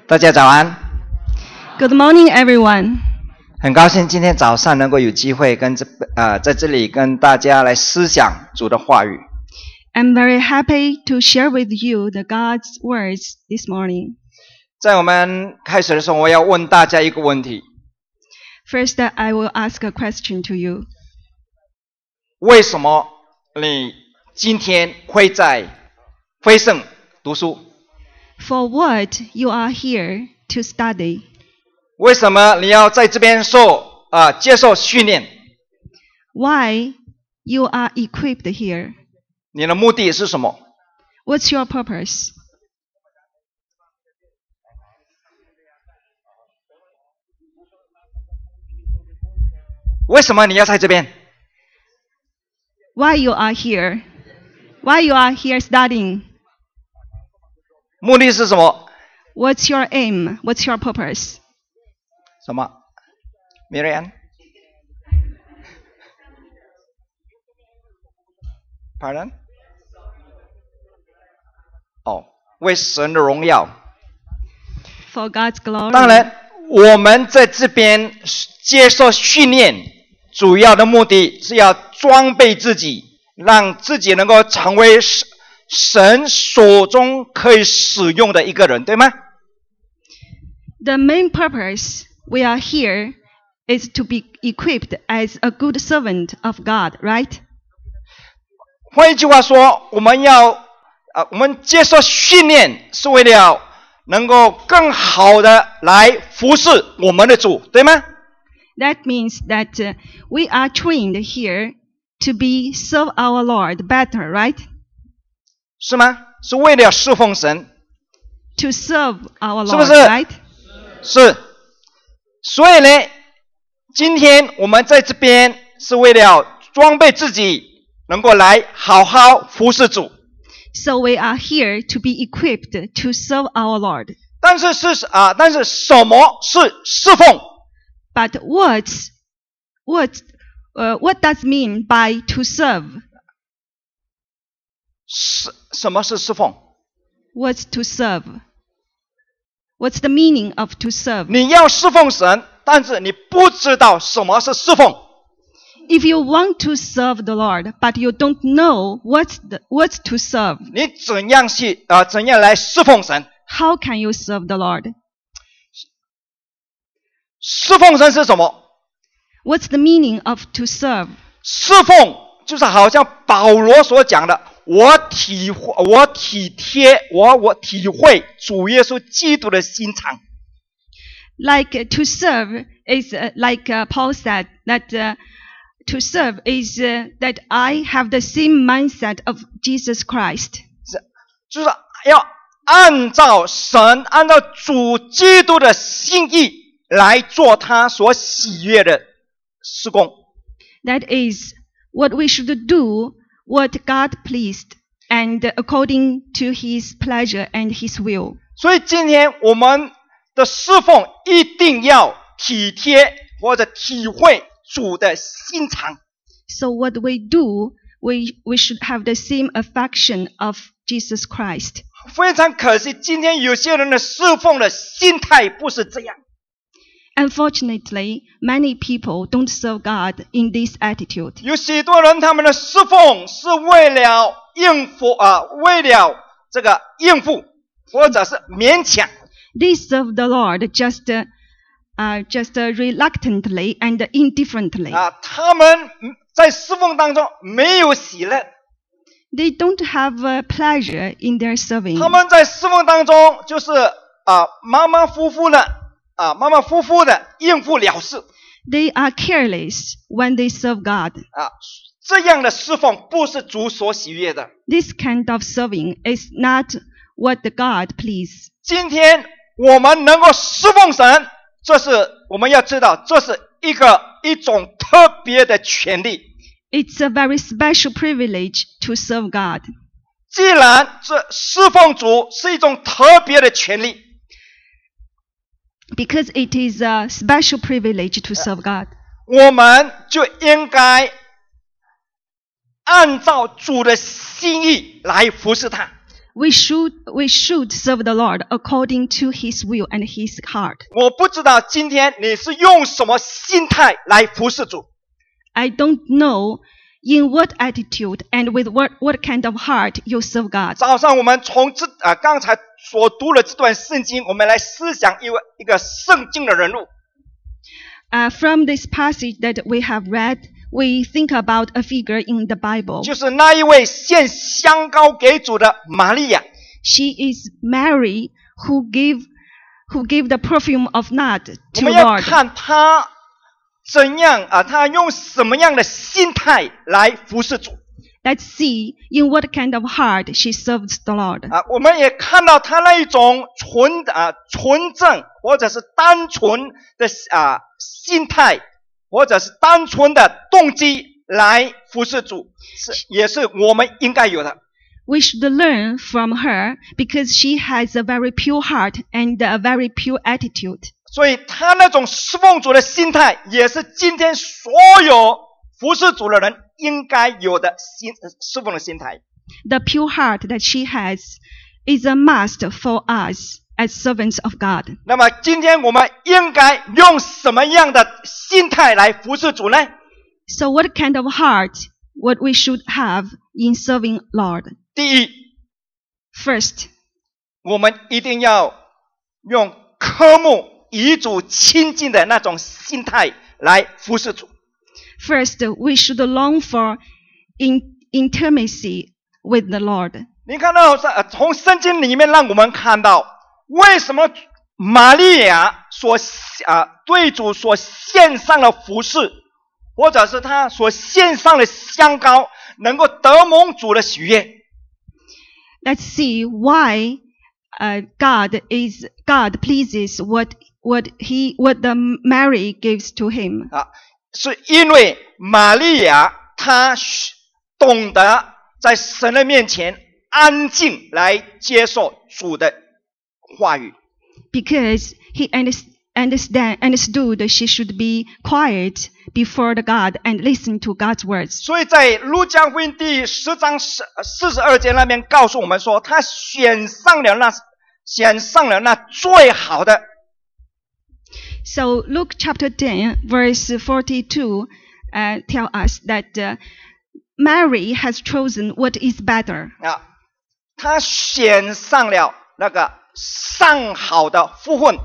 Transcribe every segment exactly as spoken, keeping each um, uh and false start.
大家早安。 Good morning, everyone. 很高兴今天早上能够有机会跟这呃在这里跟大家来思想主的话语。 I'm very happy to share with you the God's words this morning. 在我们开始的时候，我要问大家一个问题： First, I will ask a question to you. 为什么你今天会在辉盛读书？ For what you are here to study? 为什么你要在这边受啊、呃、接受训练？ Why you are equipped here? 你的目的是什么？ What's your purpose? 为什么你要在这边？ Why you are here? Why you are here studying? 目的是什么？ What's your aim? What's your purpose? 什么 ？Miriam？ Pardon？ 哦，为神的荣耀。 For God's glory. 当然，我们在这边接受训练，主要的目的是要装备自己，让自己能够成为神手中可以使用的一个人，对吗？ The main purpose we are here is to be equipped as a good servant of God, right? 换一句话说，我们要呃，我们接受训练是为了能够更好的来服侍我们的主，对吗？ That means that uh, we are trained here to be serve our Lord better, right? 是吗？是为了侍奉神， To serve our 是不 Lord, 是？ right? 是。所以呢，今天我们在这边是为了装备自己，能够来好好服侍主。 So we are here to be equipped to serve our Lord. 但是是啊，但是什么是侍奉？ But what's, what, uh, what does mean by to serve? 是什么是侍奉？ What's to serve? What's the meaning of to serve? 你要侍奉神，但是你不知道什么是侍奉。 If you want to serve the Lord, but you don't know what's the, what's to serve, 你怎样去啊、呃？怎样来侍奉神？ how can you serve the Lord? 侍奉神是什么？ What's the meaning of to serve? 侍奉就是好像保罗所讲的，我体会，我体贴，我我体会主耶稣基督的心肠。 Like uh, to serve is uh, like uh, Paul said that uh, to serve is uh, that I have the same mindset of Jesus Christ. 是，就是要按照神，按照主基督的心意来做他所喜悦的事工。 That is what we should do, what God pleased, and according to His pleasure and His will. 所以今天我们的侍奉一定要体贴或者体会主的心肠。 So what we do, we, we should have the same affection of Jesus Christ. 非常可惜，今天有些人的侍奉的心态不是这样。 Unfortunately, many people don't serve God in this attitude. 有许多人他们的侍奉是为了应付啊、呃，为了这个应付或者是勉强。 They serve the Lord just, uh, uh, just uh, reluctantly and indifferently. 啊，他们在侍奉当中没有喜乐， They don't have uh, pleasure in their serving. 他们在侍奉当中就是啊马马虎虎的啊马马虎虎的应付了事。 They are careless when they serve God. 啊，这样的侍奉不是主所喜悦的。 This kind of serving is not what the God please. 今天我们能够侍奉神，这是我们要知道，这是一个一种特别的权利。 It's a very special privilege to serve God. 既然这侍奉主是一种特别的权利， Because it is a special privilege to serve God. 我们就应该按照主的心意来服侍他。 we should we should serve the Lord according to His will and His heart. 我不知道今天你是用什么心态来服侍主。 I don't know in what attitude and with what, what kind of heart you serve God. 早上我们从这啊刚才所读的这段圣经，我们来思想一位一个圣经的人物。 Uh, from this passage that we have read, we think about a figure in the Bible. 就是那一位献香膏给主的玛利亚。 She is Mary who gave who gave the perfume of nard 我 to 们要 Lord. 看她怎样啊，她用什么样的心态来服侍主 Let's see in what kind of heart she serves the Lord. 啊？我们也看到她那一种纯啊纯正或者是单纯的啊心态，或者是单纯的动机来服侍主，是也是我们应该有的。 We should learn from her because she has a very pure heart and a very pure attitude. 所以她那种侍奉主的心态，也是今天所有服侍主的人应该有的心侍奉的心态。 The pure heart that she has is a must for us as servants of God. 那么今天我们应该用什么样的心态来服侍主呢？ So what kind of heart what we should have in serving Lord? 第一， First, 我们一定要用渴慕与主亲近的那种心态来服侍主。 first we should long for in, intimacy with the Lord. 你看到呃从圣经里面让我们看到，为什么玛利亚所啊对主所献上的服侍，或者是他所献上的香膏，能够得蒙主的喜悦。 Let's see why uh, God is God pleases what what he what the Mary gives to him. 啊，是因为玛利亚她懂得在神的面前安静来接受主的话语。 Because he understand understood she should be quiet before the God and listen to God's words. 所以在路加福音第十章四四十二节那边告诉我们说，他选上了那选上了那最好的。 So Luke chapter ten verse forty-two uh, tell us that uh, Mary has chosen what is better. 啊，他选上了那个上好的福分。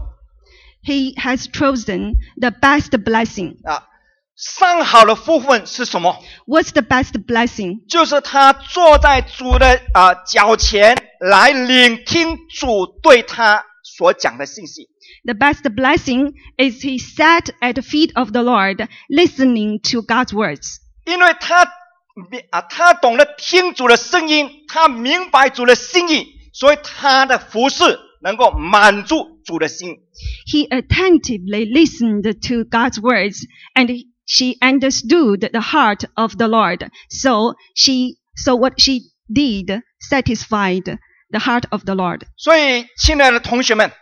He has chosen the best blessing. 啊，上好的福分是什么？ What's the best blessing? 就是他坐在主的啊脚前来聆听主对他所讲的信息。 The best blessing is he sat at the feet of the Lord, listening to God's words. 因为他啊，他懂得听主的声音，他明白主的心意，所以他的服事能够满足主的心。 He attentively listened to God's words, and she understood the heart of the Lord. So she, so what she did satisfied the heart of the Lord. 所以，亲爱的同学们，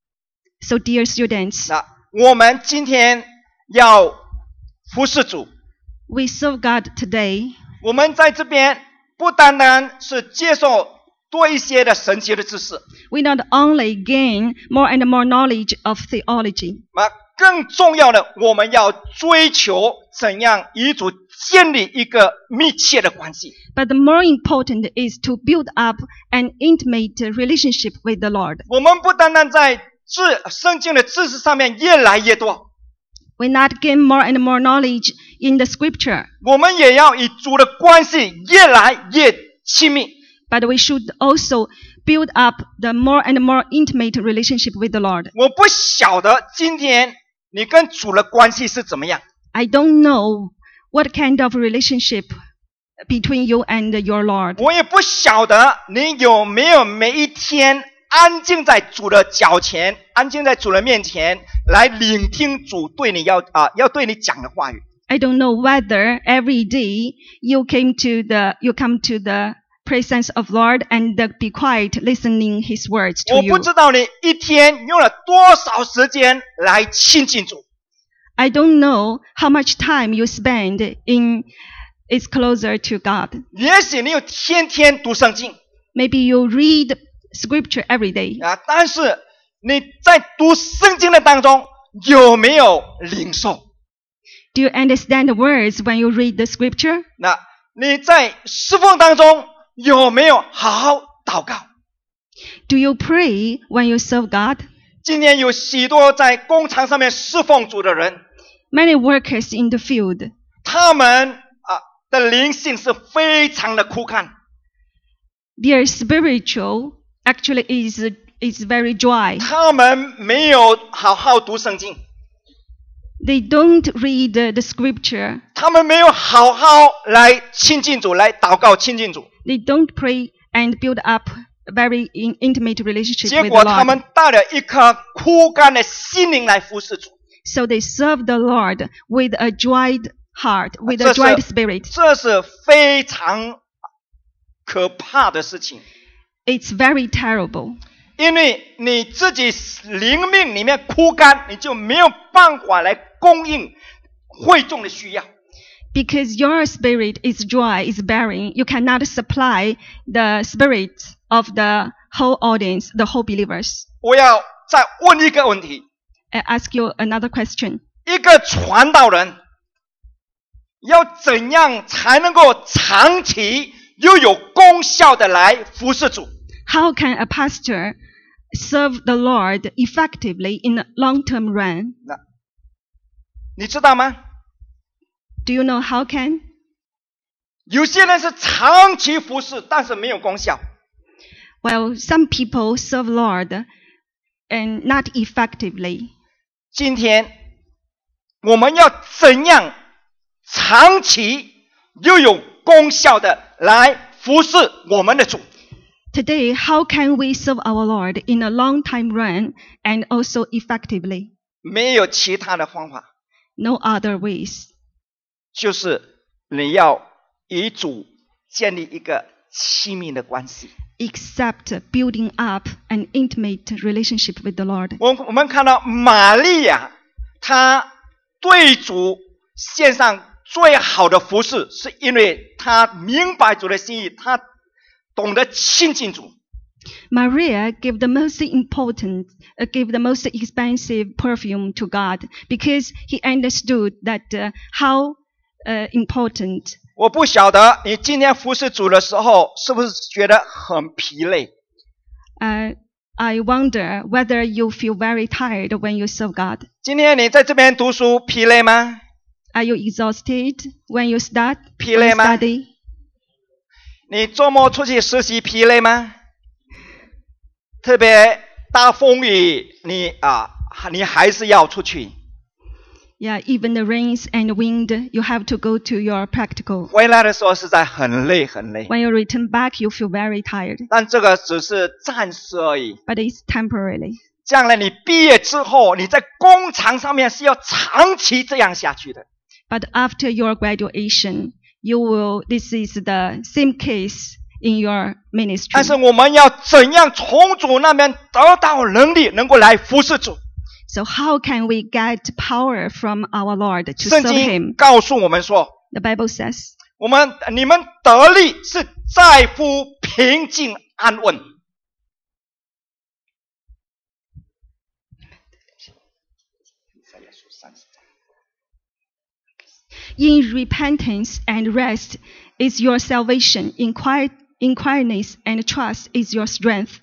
So dear students, 啊，我们今天要服侍主。 we serve God today. 我们在这边不单单是接受多一些的神奇的知识， We not only gain more and more knowledge of theology, 啊，更重要的，我们要追求怎样与主建立一个密切的关系。 but the more important is to build up an intimate relationship with the Lord. 我们不单单在知圣经的知识上面越来越多， We not gain more and more knowledge in the scripture, 我们也要与主的关系越来越亲密。 but we should also build up the more and more intimate relationship with the Lord. 我不晓得今天你跟主的关系是怎么样， I don't know what kind of relationship between you and your Lord. 我也不晓得你有没有每一天安静在主的脚前，安静在主的面前，来聆听主对你要啊要对你讲的话语。 I don't know whether every day you came to the you come to the presence of Lord and be quiet listening His words 我 to 不 you. 知道你一天用了多少时间来亲近主， I don't know how much time you spend in is closer to God. 也许你有天天读圣经， Maybe you read scripture every day. 啊，但是你在读圣经的当中有没有领受？ Do you understand the words when you read the scripture? 那你在侍奉当中有没有好好祷告？ Do you pray when you serve God? 今天有许多在工厂上面侍奉主的人， Many workers in the field, 他们啊的灵性是非常的枯干， their spiritual actually is, is very dry. 他们没有好好读圣经， They don't read the, the scripture. 他们没有好好来亲近主，来祷告亲近主， They don't pray and build up a very in, intimate relationship 结 with 果 the 他们 Lord. 带了一颗枯干的心灵来服侍主， So they serve the Lord with a dried heart, with 这 a 是 dried spirit. 这是非常可怕的事情。 It's very terrible. 因为你自己灵命里面枯干，你就没有办法来供应会众的需要。 Because your spirit is dry, is barren, you cannot supply the spirit of the whole audience, the whole believers. 我要再问一个问题： I ask you another question. 一个传道人要怎样才能够长期又有功效的来服侍主？ How can a pastor serve the Lord effectively in the long-term run? 你知道吗？ Do you know how can? 有些人是长期服侍，但是没有功效。 Well, some people serve Lord and not effectively. 今天我们要怎样长期又有功效的来服侍我们的主？ Today, how can we serve our Lord in a long-time run and also effectively? 没有其他的方法， No other ways. 就是你要与主建立一个亲密的关系。 Except building up an intimate relationship with the Lord. 我我们看到玛利亚，她对主献上最好的服侍，是因为她明白主的心意，她懂得亲近主。 Maria gave the most important, uh, gave the most expensive perfume to God because he understood that uh, how uh, important. 我不晓得你今天服侍主的时候，是不是觉得很疲累？ Uh, I wonder whether you feel very tired when you serve God. 今天你在这边读书疲累吗？ Are you exhausted when you start 疲 when 累 you 吗？ study? 你周末出去实习疲累吗？特别大风雨，你啊，你还是要出去。 Yeah, even the rains and wind, you have to go to your practical. 回来的时候实在很累很累， When you return back, you feel very tired, 但这个只是暂时而已。 but it's temporarily. 将来你毕业之后，你在工厂上面是要长期这样下去的。 But after your graduation, you will. This is the same case in your ministry. 但是我们要怎样从主那边得到能力，能够来服侍主？ So how can we get power from our Lord to 圣 serve 经 Him? 告诉我们说， The Bible says, 我们你们得力是在乎平静安稳。 "In repentance and rest is your salvation. In quiet, in quietness and trust is your strength."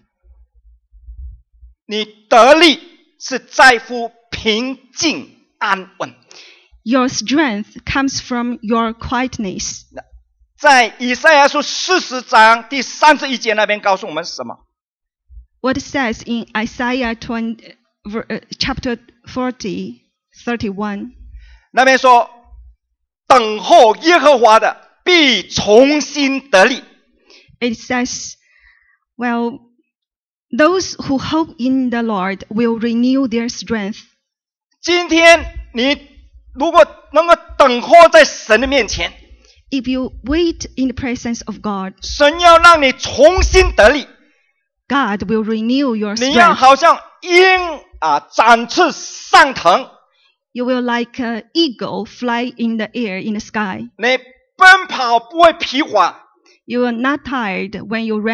你得力是在乎平静安稳。 Your strength comes from your quietness. 在以赛亚书四十章第三十一节那边告诉我们什么？ What it says in Isaiah twenty, uh, chapter forty, thirty-one. 那边说，等候耶和华的必重新得力。 It says, well, those who hope in the Lord will renew their strength. 今天你如果能够等候在神的面前， If you wait in the presence of God, 神要让你重新得力， God will renew your 你要 strength. 好像鹰啊展翅上腾， You will like an eagle fly in the air in the sky. 你奔跑不会疲乏， You are not tired when you run.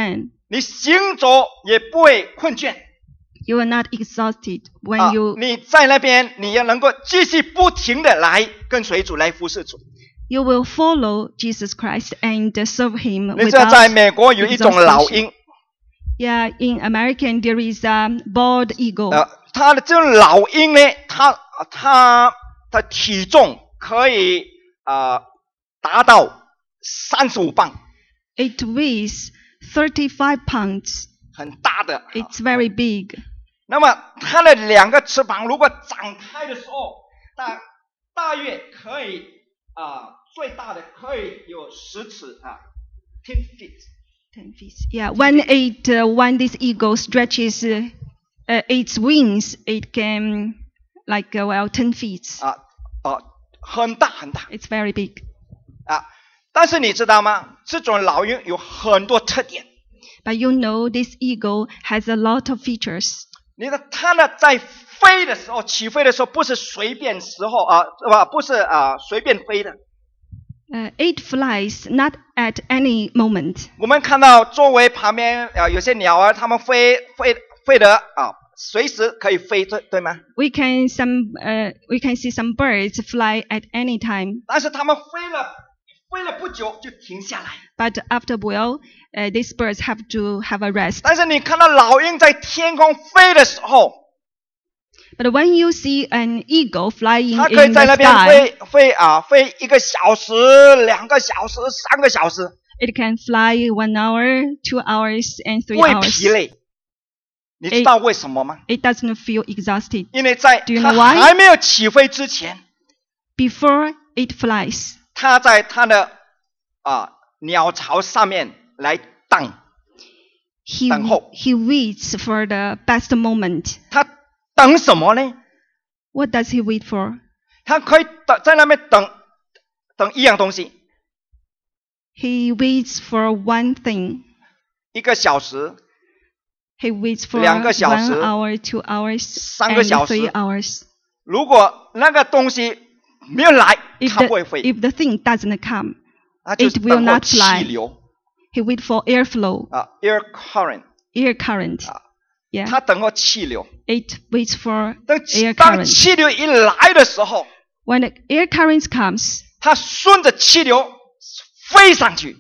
你行走也不会困倦。 You are not exhausted when 啊 you 你在那边，你要能够继续不停的来跟随主，来服侍主。 you will follow Jesus Christ and serve Him 你知道在 without 美国有一种老鹰， Yeah, in American there is a bald eagle. 呃，它的这种老鹰呢，它它的体重可以呃达到三十五磅， It weighs thirty-five pounds. 很大的。 It's very big. 那么它的两个翅膀如果展开的时候，大大约可以啊、呃，最大的可以有十尺啊 ，ten feet。 Ten feet. Yeah, when it uh, when this eagle stretches uh, uh, its wings, it can like uh, well ten feet. 啊啊，很大很大 It's very big. 啊！但是你知道吗？这种老鹰有很多特点。 But you know, this eagle has a lot of features. 你看它呢，在飞的时候，起飞的时候，不是随便时候啊，不不是啊随便飞的。 Uh, it flies not at any moment. 我们看到周围旁边啊有些鸟儿，它们飞飞飞得啊，随时可以飞，对对吗？ We can some uh, we can see some birds fly at any time. 但是它们飞了飞了不久就停下来。 But after a while, uh, these birds have to have a rest. 但是你看到老鹰在天空飞的时候， But when you see an eagle flying 它可以 in 在 the 那边 sky, 飞飞啊，飞一个小时、两个小时、三个小时， it can fly one hour, two hours, and 不 three 会 hours. 疲累。你知道为什么吗？ It doesn't feel exhausted. 因为在 Do you 它 know why? 还没有起飞之前， Before it flies, 它在它的啊鸟巢上面来等， he 等候。 he waits for the best moment. 它等什么呢？ What does he wait for? 它可以等在那边等等一样东西， He waits for one thing. 一个小时、 He waits for 两个小 one 时、 hour, two hours, 三个 and 小时。 three hours. 如果那个东西没有来， If 它不 the, 会飞， if the thing doesn't come, 它就 it will 等候 not 气 fly. 流 he wait for airflow, 啊 ，air current， air current. 啊 Yeah, 它等候气流。 it waits for 当 air 当 current. 气流一来的时候， When the air current comes, 它顺着气流飞上去，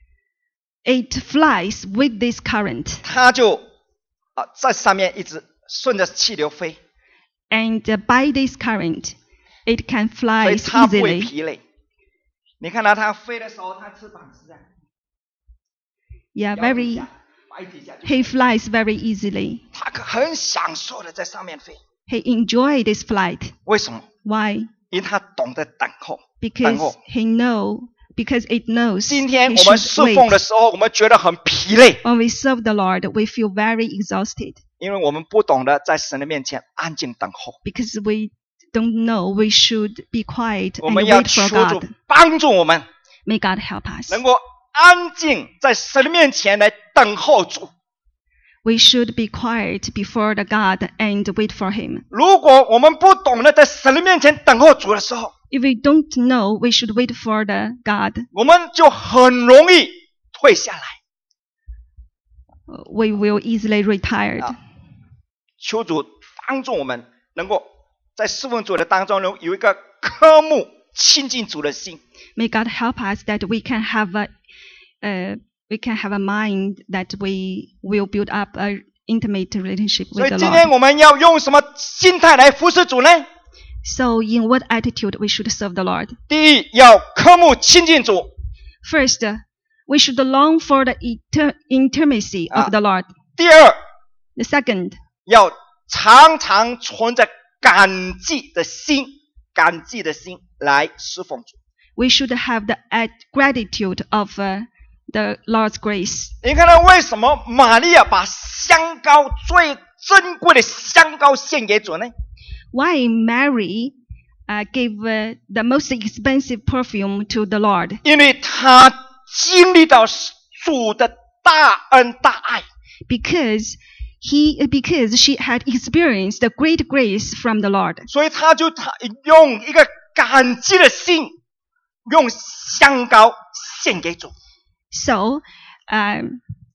it flies with this current, 它就啊在上面一直顺着气流飞， and uh, by this current, it can 所 fly 以它不会 easily. 疲累。你看到它飞的时候，它翅膀是这样， Yeah, 摇几 very. 下摆几下就 He flies very easily. 它很享受的在上面飞。 He enjoy this flight. 为什么？ Why? 因为它懂得等候。 Because 等候。 he know. Because it knows 今天 he 我们 should 侍奉 wait. 的时候，我们觉得很疲累， When we serve the Lord, we feel very exhausted 因为我们不懂得在神的面前安静等候。 because we don't know we should be quiet 我 and 们要 wait for 求主 God. 帮助我们， May God help us. 能够安静在神的面前来等候主。 We should be quiet before the God and wait for Him. 如果我们不懂得在神的面前等候主的时候， If we don't know we should wait for the God, 我们就很容易退下来。 we will easily retire. 啊求主帮助我们，能够在侍奉主的当中，有一个渴慕亲近主的心。 May God help us that we can have a, uh, we can have a mind that we will build up an intimate relationship 所以 with the 今天 Lord. 我们要用什么心态来服侍主呢？ So, in what attitude we should serve the Lord? 第一，要渴慕亲近主； First, uh, we should long for the inter- intimacy of Ah. the Lord. 第二， The second, 要常常存着感激的心，感激的心来侍奉主。 we should have the at- gratitude of uh, the Lord's grace. 你看到为什么玛利亚把香膏最珍贵的香膏献给主呢？ Why Mary uh, gave uh, the most expensive perfume to the Lord? 因为她经历到主的大恩大爱， Because he, because she had experienced the great grace from the Lord. 所以她就她用一个感激的心，用香膏献给主。 So, um,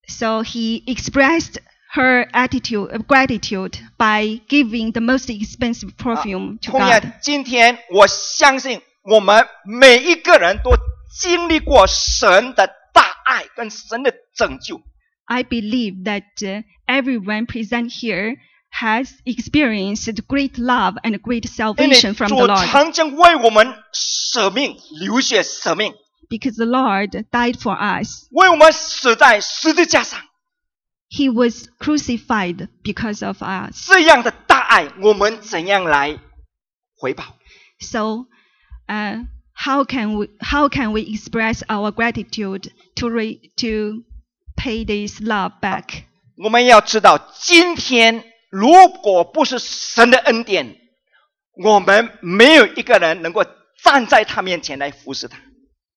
So he expressed her attitude of gratitude by giving the most expensive perfume to 同 God. 样，今天我相信我们每一个人都经历过神的大爱跟神的拯救。 I believe that uh, everyone present here has experienced great love and great 因为 salvation from 主 the Lord, 曾经为我们舍命流血舍命， because the Lord died for us. 为我们死在十字架上。 He was crucified because of us. 这样的大爱，我们怎样来回报？ So, uh, how can we how can we express our gratitude to re, to pay this love back? 我们要知道，今天如果不是神的恩典，我们没有一个人能够站在他面前来服侍他。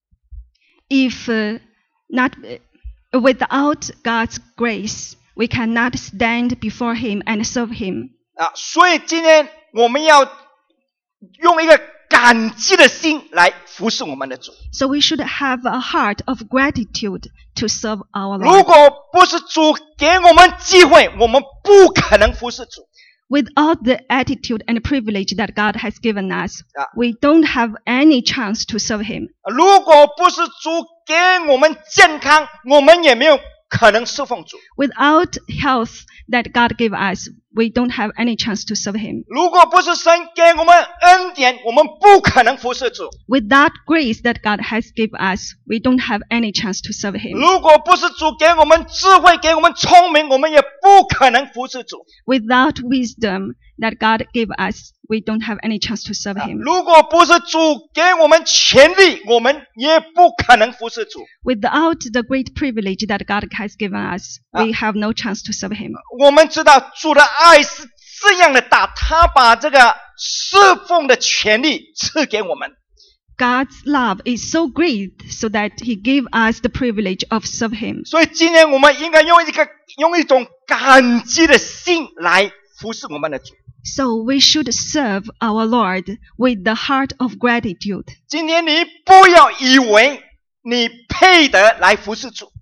If uh, not uh, without God's grace, we cannot stand before Him and serve Him. 啊，所以今天我们要用一个感激的心来服侍我们的主。 So we should have a heart of gratitude to serve our 如 Lord. 果不是主给我们机会，我们不可能服侍主。 Without the attitude and privilege that God has given us, Ah. we don't have any chance to serve Him. 如果不是主给我们健康，我们也没有可能侍奉主。 Without health that God gave us, we don't have any chance to serve Him. 如果不是神给我们恩典，我们不可能服侍主。 Without grace that God has given us, we don't have any chance to serve Him. 如果不是主给我们智慧，给我们聪明，我们也不可能服侍主。 Without wisdom that God gave us, we don't have any chance to serve Him. 如果不是主给我们权利，我们也不可能服侍主。 Without the great privilege that God has given us, we have no chance to serve Him. 我们知道主的爱是这样的大，他把这个侍奉的权利赐给我们。 God's love is so great so that He gave us the privilege of serve Him. 所以今天我们应该用一个用一种感激的心来服侍我们的主。 So we should serve our Lord with the heart of gratitude. 今天你不要以为你配得来服侍主。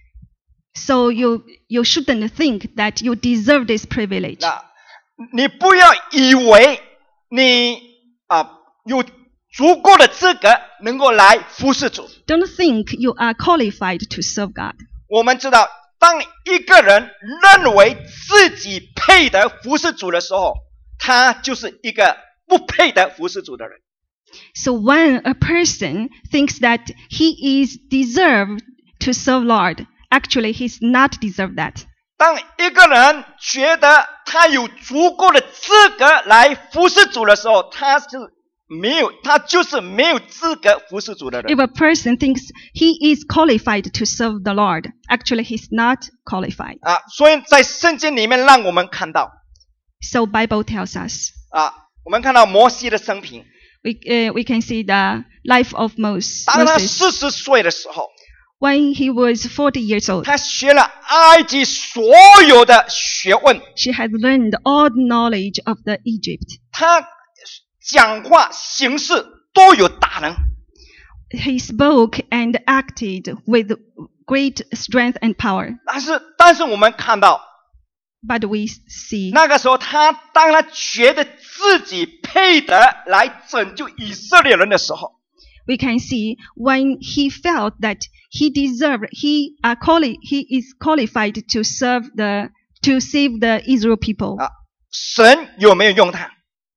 So you, you shouldn't think that you deserve this privilege. 那你不要以为你啊、有足够的资格能够来服侍主。 Don't think you are qualified to serve God. 我们知道，当一个人认为自己配得服侍主的时候，他就是一个不配得服侍主的人。 So when a person thinks that he is deserved to serve Lord, actually he's not deserved that. 当一个人觉得他有足够的资格来服侍主的时候，他是没有，他就是没有资格服侍主的人。 If a person thinks he is qualified to serve the Lord, actually he's not qualified. 啊，所以在圣经里面让我们看到 So Bible tells us. 啊，我们看到摩西的生平。 We, uh, we can see the life of Moses. 当他 Moses. 四十岁的时候， When he was forty years old, 他学了埃及所有的学问， she had learned all the knowledge of the Egypt. 他讲话行事都有大能。 He spoke and acted with great strength and power. 但是，但是我们看到 But we see 那个时候他，当他觉得自己配得来拯救以色列人的时候， we can see when he felt that he deserved, he, uh, quali- he is qualified to serve the, to save the Israel people. 啊，神有没有用他？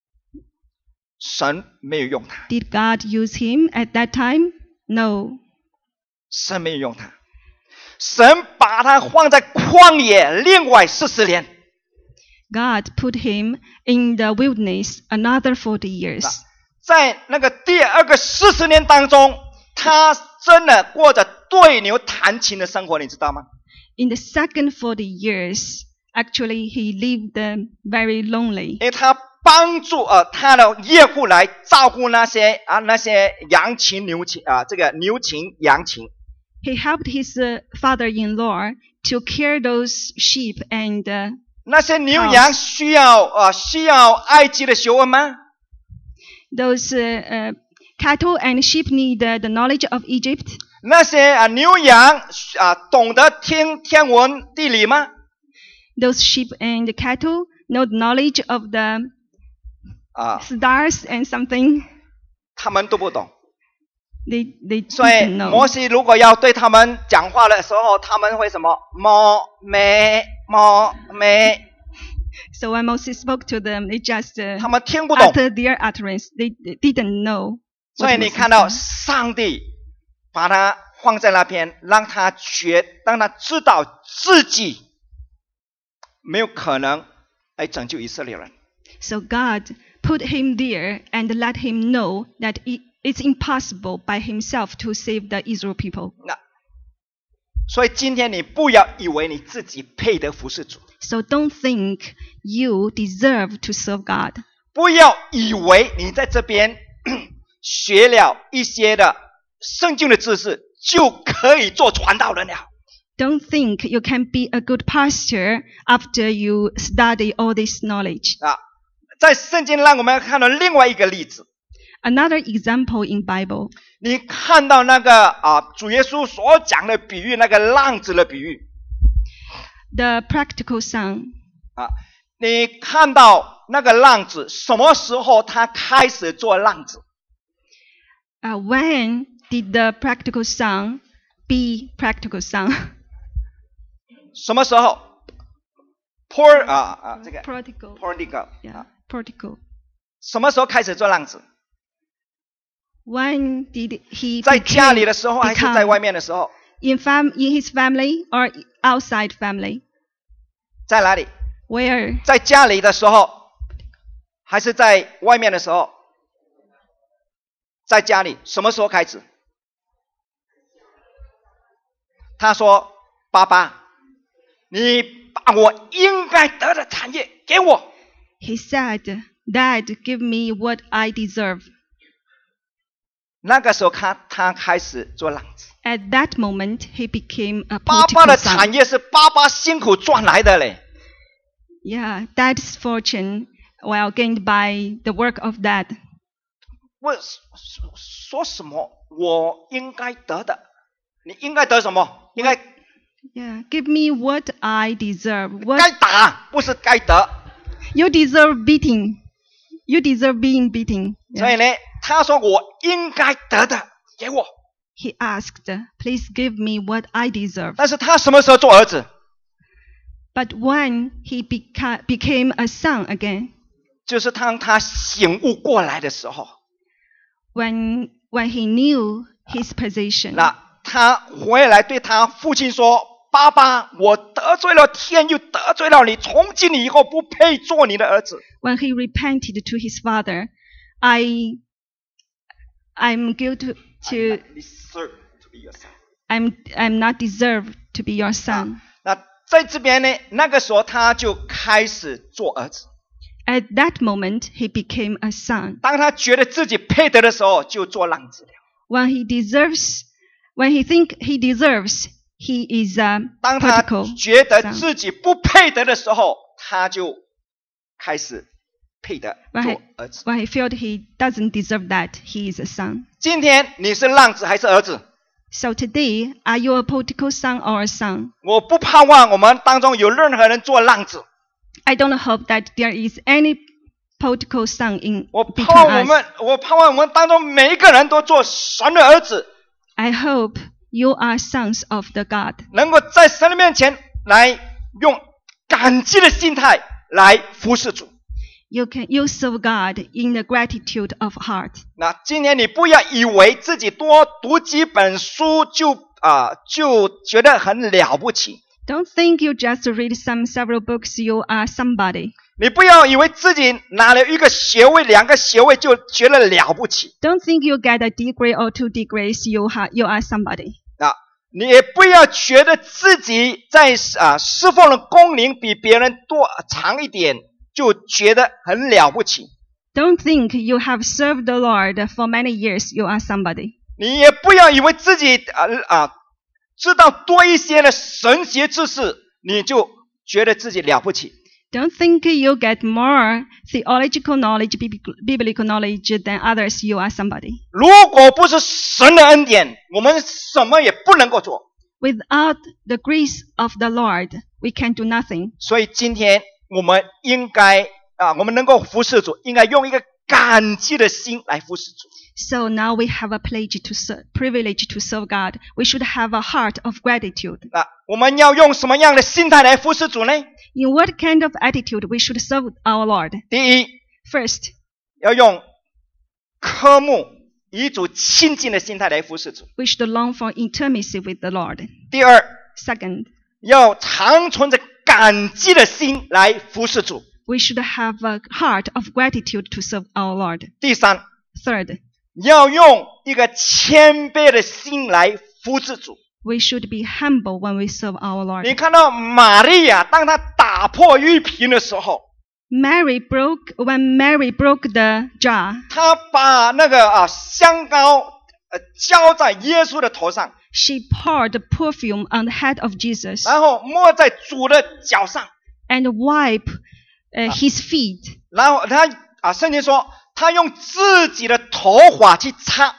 神没有用他， Did God use him at that time? No. 神没有用他，神把他放在旷野另外四十年。 God put him in the wilderness another forty years. 在那个第二个四十年当中，他真的过着对牛弹琴的生活，你知道吗？ In the second forty years, actually he lived uh, very lonely. 因为他帮助呃他的岳父来照顾那些啊那些羊群牛群啊这个牛群羊群。 He helped his uh, father-in-law to care those sheep and uh, 那些牛羊需要呃需要埃及的学问吗？ those uh, uh, cattle and sheep need uh, the knowledge of Egypt. 那些啊牛羊啊懂得听天文地理吗？ Those sheep and the cattle know the knowledge of the 啊， stars and something. 他们都不懂。 They they 所以 didn't know. 摩西如果要对他们讲话的时候，他们会什么？么咩么咩， So when Moses spoke to them, they just uh, 他们听不懂。 uttered their utterance. They, they didn't know. 所 What 以你 Moses 看到 said. 上帝把他放在那边，让他觉，让他知道自己没有可能来拯救以色列人。 So God put him there and let him know that it, it's impossible by himself to save the Israel people. 那所以今天你不要以为你自己配得服侍主， So don't think you deserve to serve God. 不要以为你在这边学了一些的圣经的知识就可以做传道人了。 Don't think you can be a good pastor after you study all this knowledge. 啊，在圣经让我们看到另外一个例子， Another example in Bible, 你看到那个啊主耶稣所讲的比喻，那个浪子的比喻 the prodigal son. 啊，你看到那个浪子什么时候他开始做浪子？ Uh, when did the practical son be practical son? 什么时候 ？Poor 啊啊这个 Prodigal. prodigal Yeah, 啊， prodigal. 什么时候开始做浪子？ When did he 在家里 became, 的时候还是在外面的时候？ in fam in his family or outside family? 在哪里？ Where? 在家里的时候，还是在外面的时候？在家里，什么时候开始？他说：“爸爸，你把我应该得的产业给我。” He said, "Dad, give me what I deserve." 那个时候他他开始做浪子。 At that moment, he became a 爸爸 prodigal 的 son. 产业是爸爸辛苦赚来的嘞。 Yeah, dad's fortune, well, gained by the work of dad. 问说说什么？我应该得的，你应该得什么？应该 Yeah, give me what I deserve. What 该打，不是该得。 you deserve beating. You deserve being beaten. 所 Yeah. 以呢，他说我应该得的给我。 He asked, "Please give me what I deserve." 但是他什么时候做儿子？ But when he beca- became a son again, 就是当他醒悟过来的时候， when when he knew his position, 那他回来对他父亲说：“爸爸，我得罪了天，又得罪了你，从今以后不配做你的儿子。 when he repented to his father, I I'm guilty to I'm I'm not deserved to be your son. 那在这边呢，那个时候他就开始做儿子。 At that moment, he became a son. 当他觉得自己配得的时候，就做浪子了。 When he deserves, when he think he deserves, he is a 当他 prodigal 觉得 son. 自己不配得的时候，他就开始配得 When 做 he, 儿子。 when he felt he doesn't deserve that, he is a son. 今天你是浪子还是儿子？ So today, are you a prodigal son or a son? 我不盼望我们当中有任何人做浪子， I don't hope that there is any prodigal son in 我盼望我 between us. 们，我盼望我们当中每一个人都做神的儿子， I hope you are sons of the God. 能够在神的面前来用感激的心态来服侍主。 You can you serve God in the gratitude of heart. 那今天你不要以为自己多读几本书就啊、就觉得很了不起， Don't think you just read some several books, you are somebody. 你不要以为自己拿了一个学位、两个学位就觉得了不起。 Don't think you get a degree or two degrees, you, ha- you are somebody. 啊，你也不要觉得自己在啊侍奉的功龄比别人多长一点，就觉得很了不起。 Don't think you have served the Lord for many years, you are somebody. 你也不要以为自己啊啊知道多一些的神学知识，你就觉得自己了不起。 Don't think you get more theological knowledge, biblical biblical knowledge than others. You are somebody. 如果不是神的恩典，我们什么也不能够做。 Without the grace of the Lord, we can do nothing. 所以今天我们应该啊，我们能够服侍主，应该用一个感激的心来服侍主。 So now we have a pledge to serve, privilege to serve God. We should have a heart of gratitude. 啊，我们要用什么样的心态来服侍主呢？ In what kind of attitude we should serve our Lord? 第一， First, 要用渴慕与主亲近的心态来服侍主。 we should long for intimacy with the Lord. 第二， Second, 要常存着感激的心来服侍主。 we should have a heart of gratitude to serve our Lord. 第三， Third, 要用一个谦卑的心来服侍主。 we should be humble when we serve our 你 Lord. 看到玛利亚，当她打破玉瓶的时候， Mary broke, when Mary broke the jar, 她把那个啊香膏呃浇在耶稣的头上， she poured the perfume on the head of Jesus 然后抹在主的脚上， and wiped uh, his feet. 然后她啊圣经说，她用自己的头发去擦。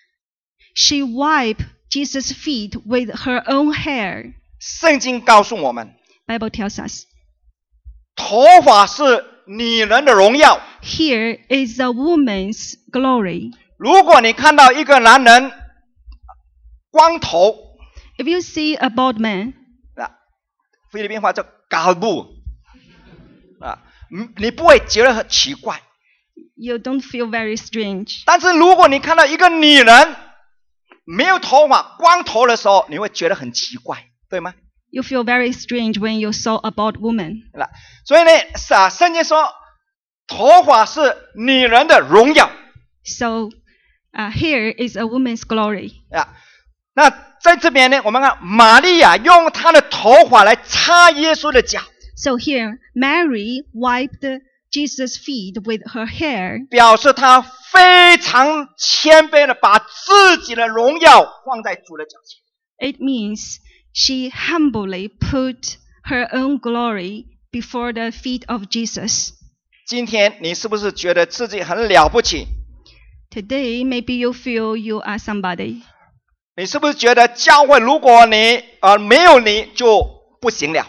She wiped Jesus' feet with her own hair. 圣经告诉我们， Bible tells us. 头发是女人的荣耀。 Here is a woman's glory. 如果你看到一个男人光头 If you see a bald man, 啊，菲律宾话叫高布啊，嗯你不会觉得很奇怪。 you don't feel very strange. 但是如果你看到一个女人没有头发光头的时候，你会觉得很奇怪，对吗？ You feel very strange when you saw a bald woman. 所以呢，啊，圣经说头发是女人的荣耀 So uh, here is a woman's glory. 啊。那在这边呢，我们看玛利亚用她的头发来擦耶稣的脚， So here, Mary wiped Jesus' feet with her hair, 表示她非常谦卑的把自己的荣耀放在主的脚前。 It means she humbly put her own glory before the feet of Jesus. 今天你是不是觉得自己很了不起？ Today, maybe you feel you are somebody. 你是不是觉得教会如果你呃没有你就不行了？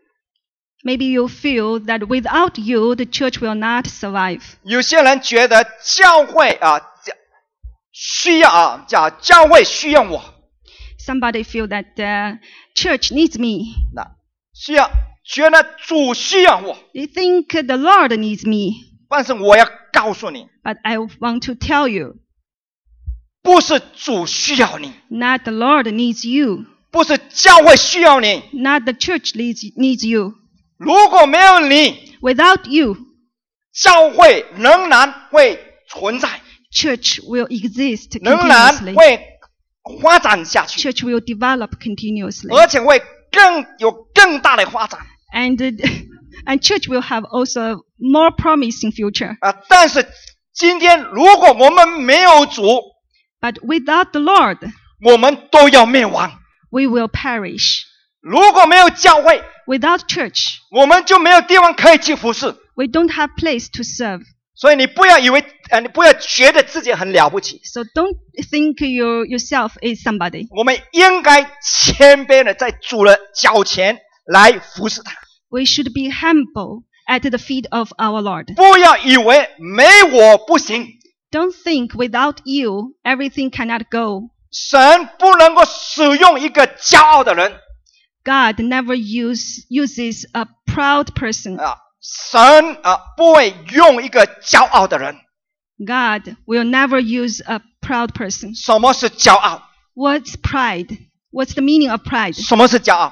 Maybe you feel that without you, the church will not survive. 有些人觉得教会啊需要啊叫教会需要我， Somebody feel that the church needs me. 那需要觉得主需要我， They think the Lord needs me. 但是我要告诉你， But I want to tell you, 不是主需要你， not the Lord needs you. 不是教会需要你。 Not the church needs, needs you. 如果没有你， Without you, 教会仍然会存在， church will exist 仍然 continuously. 会发展下去， Church will develop continuously. 而且会更有更大的发展 And, and church will have also more promising future. 啊！但是今天如果我们没有主， But without the Lord, 我们都要灭亡。 we will perish. 如果没有教会， Without church, 我们就没有地方可以去服侍。 we don't have place to serve. 所以你不要以为，呃，你不要觉得自己很了不起。 So don't think you yourself is somebody. 我们应该谦卑的在主的脚前来服侍他。 We should be humble at the feet of our Lord. 不要以为没我不行， Don't think without you, everything cannot go. 神不能够使用一个骄傲的人 God never use, uses a proud person. 啊，神啊不会用一个骄傲的人。 God will never use a proud person. 什么是骄傲？ What's pride? What's the meaning of pride? 什么是骄傲？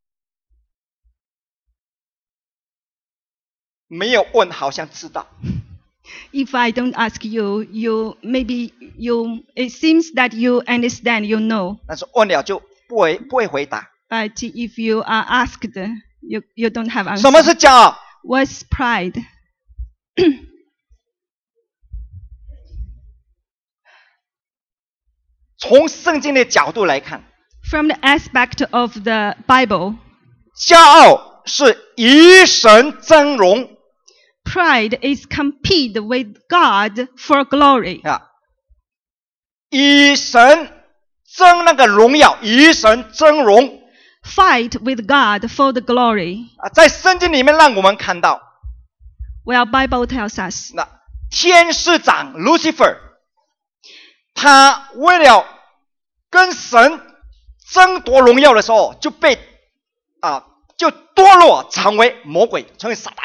没有问，好像知道。 If I don't ask you, you maybe you. It seems that you understand. You know. 但是问了就不会不会回答。 But if you are asked, you you don't have answer. 什么是骄傲？ What's pride? 从圣经的角度来看， From the aspect of the Bible, 骄傲是以神争荣 Pride is compete with God for glory. 啊，以神争那个荣耀，以神争荣 Fight with God for the glory. 啊，在圣经里面让我们看到， Well, Bible tells us 那天使长 Lucifer， 他为了跟神争夺荣耀的时候，就被啊就堕落成为魔鬼，成为撒旦。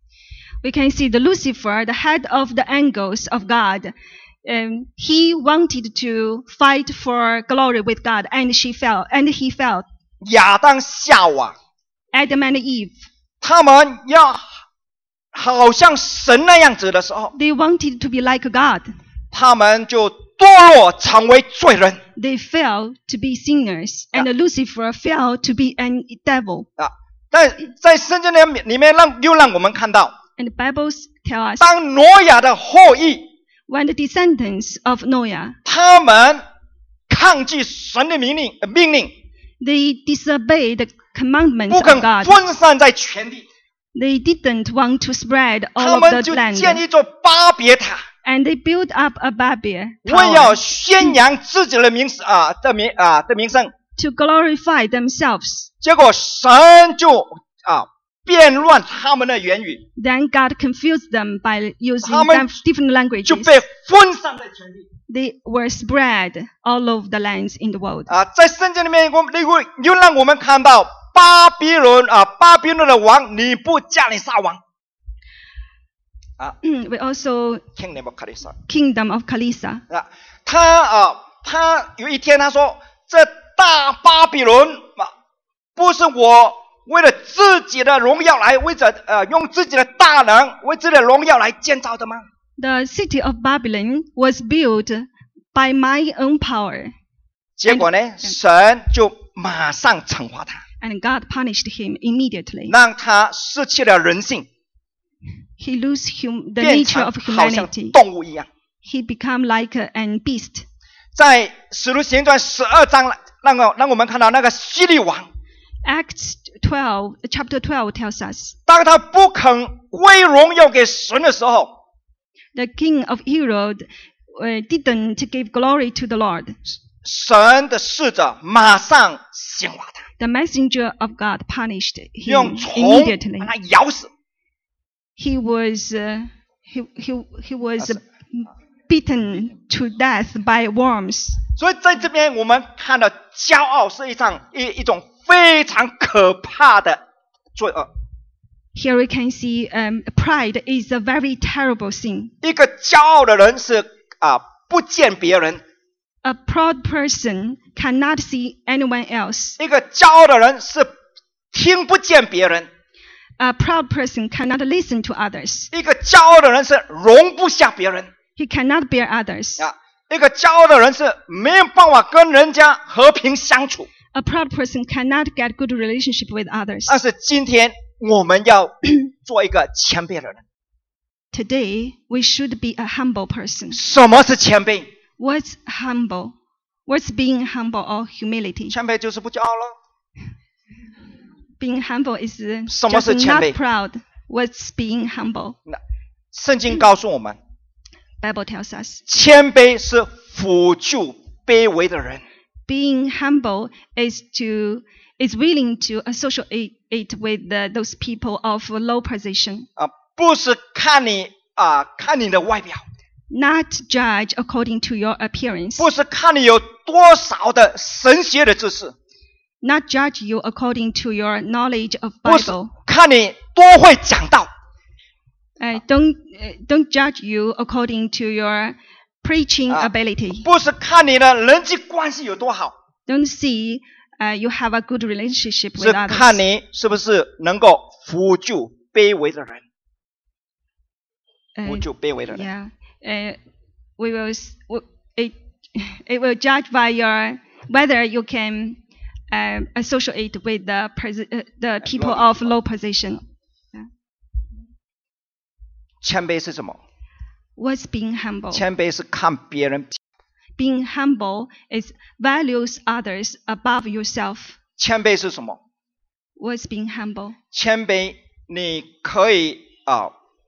we can see the Lucifer, the head of the angels of God. Um, he wanted to fight for glory with God, and she fell, and he fell. 亚当夏娃， Adam and Eve, 他们要好像神那样子的时候， they wanted to be like God. 他们就堕落成为罪人 They fell to be sinners, and Lucifer fell to be an devil. 啊。但在圣经里面里面让又让我们看到， And the Bibles tell us 当挪亚的后裔， when the descendants of Noah, 他们抗拒神的命令，呃命令 they disobeyed the commandments 不 of 肯 God. 分散在全地， They didn't want to spread 他 all of 们 the 就 land. 建立座巴别塔， And they built up a Babel 为要 tower 宣扬自己的名啊的名啊的名声。 to glorify themselves. 结果神就啊变乱他们的言语， Then God confused them by using 他们 dif- different 就 languages. 被分散在全地。 They were spread all over the lands in the world. 啊，在圣经里面，我们又又让我们看到巴比伦啊，巴比伦的王尼布加尼撒王啊 We also ，King Nebuchadnezzar Kingdom of Kalisa. 啊，他啊，他有一天他说，这大巴比伦啊，不是我为了自己的荣耀来，为着呃用自己的大能为自己的荣耀来建造的吗？ The city of Babylon was built by my own power, 结果呢，神就马上惩罚他， and God punished him immediately. 让他失去了人性， He lost hum- the 变 nature 成 of 好像 humanity. 动物一样。 He became like a- an beast. 在《使徒行传》十二章，让我让我们看到那个希律王， Acts twelve, chapter twelve tells us 当他不肯归荣耀给神的时候， the king of Herod uh, didn't give glory to the Lord. 神的使者马上刑罚他， The messenger of God punished him 用虫 immediately. 把他咬死。 He was uh, he he he was uh, beaten to death by worms. 所以在这边我们看到，骄傲是一场一一种非常可怕的罪恶。 Here we can see um, pride is a very terrible sin. 一个骄傲的人是啊不见别人， A proud person cannot see anyone else. 一个骄傲的人是听不见别人， A proud person cannot listen to others. 一个骄傲的人是容不下别人 He cannot bear others. 啊，一个骄傲的人是没有办法跟人家和平相处。 A proud person cannot get good relationship with others. 但是今天我们要做一个谦卑的人。 Today, we should be a humble person. 什么是谦卑？ What's humble? What's being humble or humility? 谦卑就是不骄傲了。 Being humble is uh, 什么是 just 谦 not 卑？ proud. What's being humble? 那圣经告诉我们， Bible tells us 谦卑是俯就卑微的人。 being humble is to is willing to associate it with the, those people of low position, 啊，不是看你啊，看你的外表， not judge according to your appearance, 不是看你有多少的神学的知识， not judge you according to your knowledge of 不是 Bible. 看你多会讲道， Uh, don't uh, don't judge you according to your preaching Ah. ability. 不是看你的人际关系有多好， Don't see uh, you have a good relationship 是 with 看 others. 你是不是能够扶助卑微的人， Uh, 扶助卑微的人。 Yeah, uh, we will. s- w- It it will judge by your whether you can um, associate with the pres- uh, the people low of low position. 谦卑是什么？ What's being humble? 谦卑是看别人， Being humble is values others above yourself. 谦卑是什么？ What's being humble? 谦卑，你可以啊、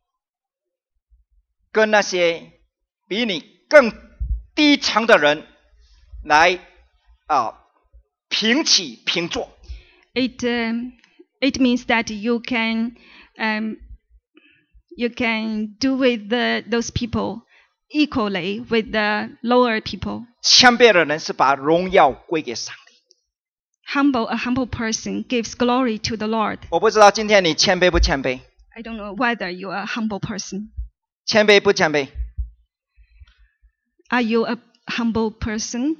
跟那些比你更低层的人来啊、平起平坐。 It um, it means that you can um, you can do with the, those people equally with the lower people. 谦卑的人是把荣耀归给上帝。 Humble, a humble person gives glory to the Lord. 我不知道今天你谦卑不谦卑？ I don't know whether you are a humble person. 谦卑不谦卑？ Are you a humble person?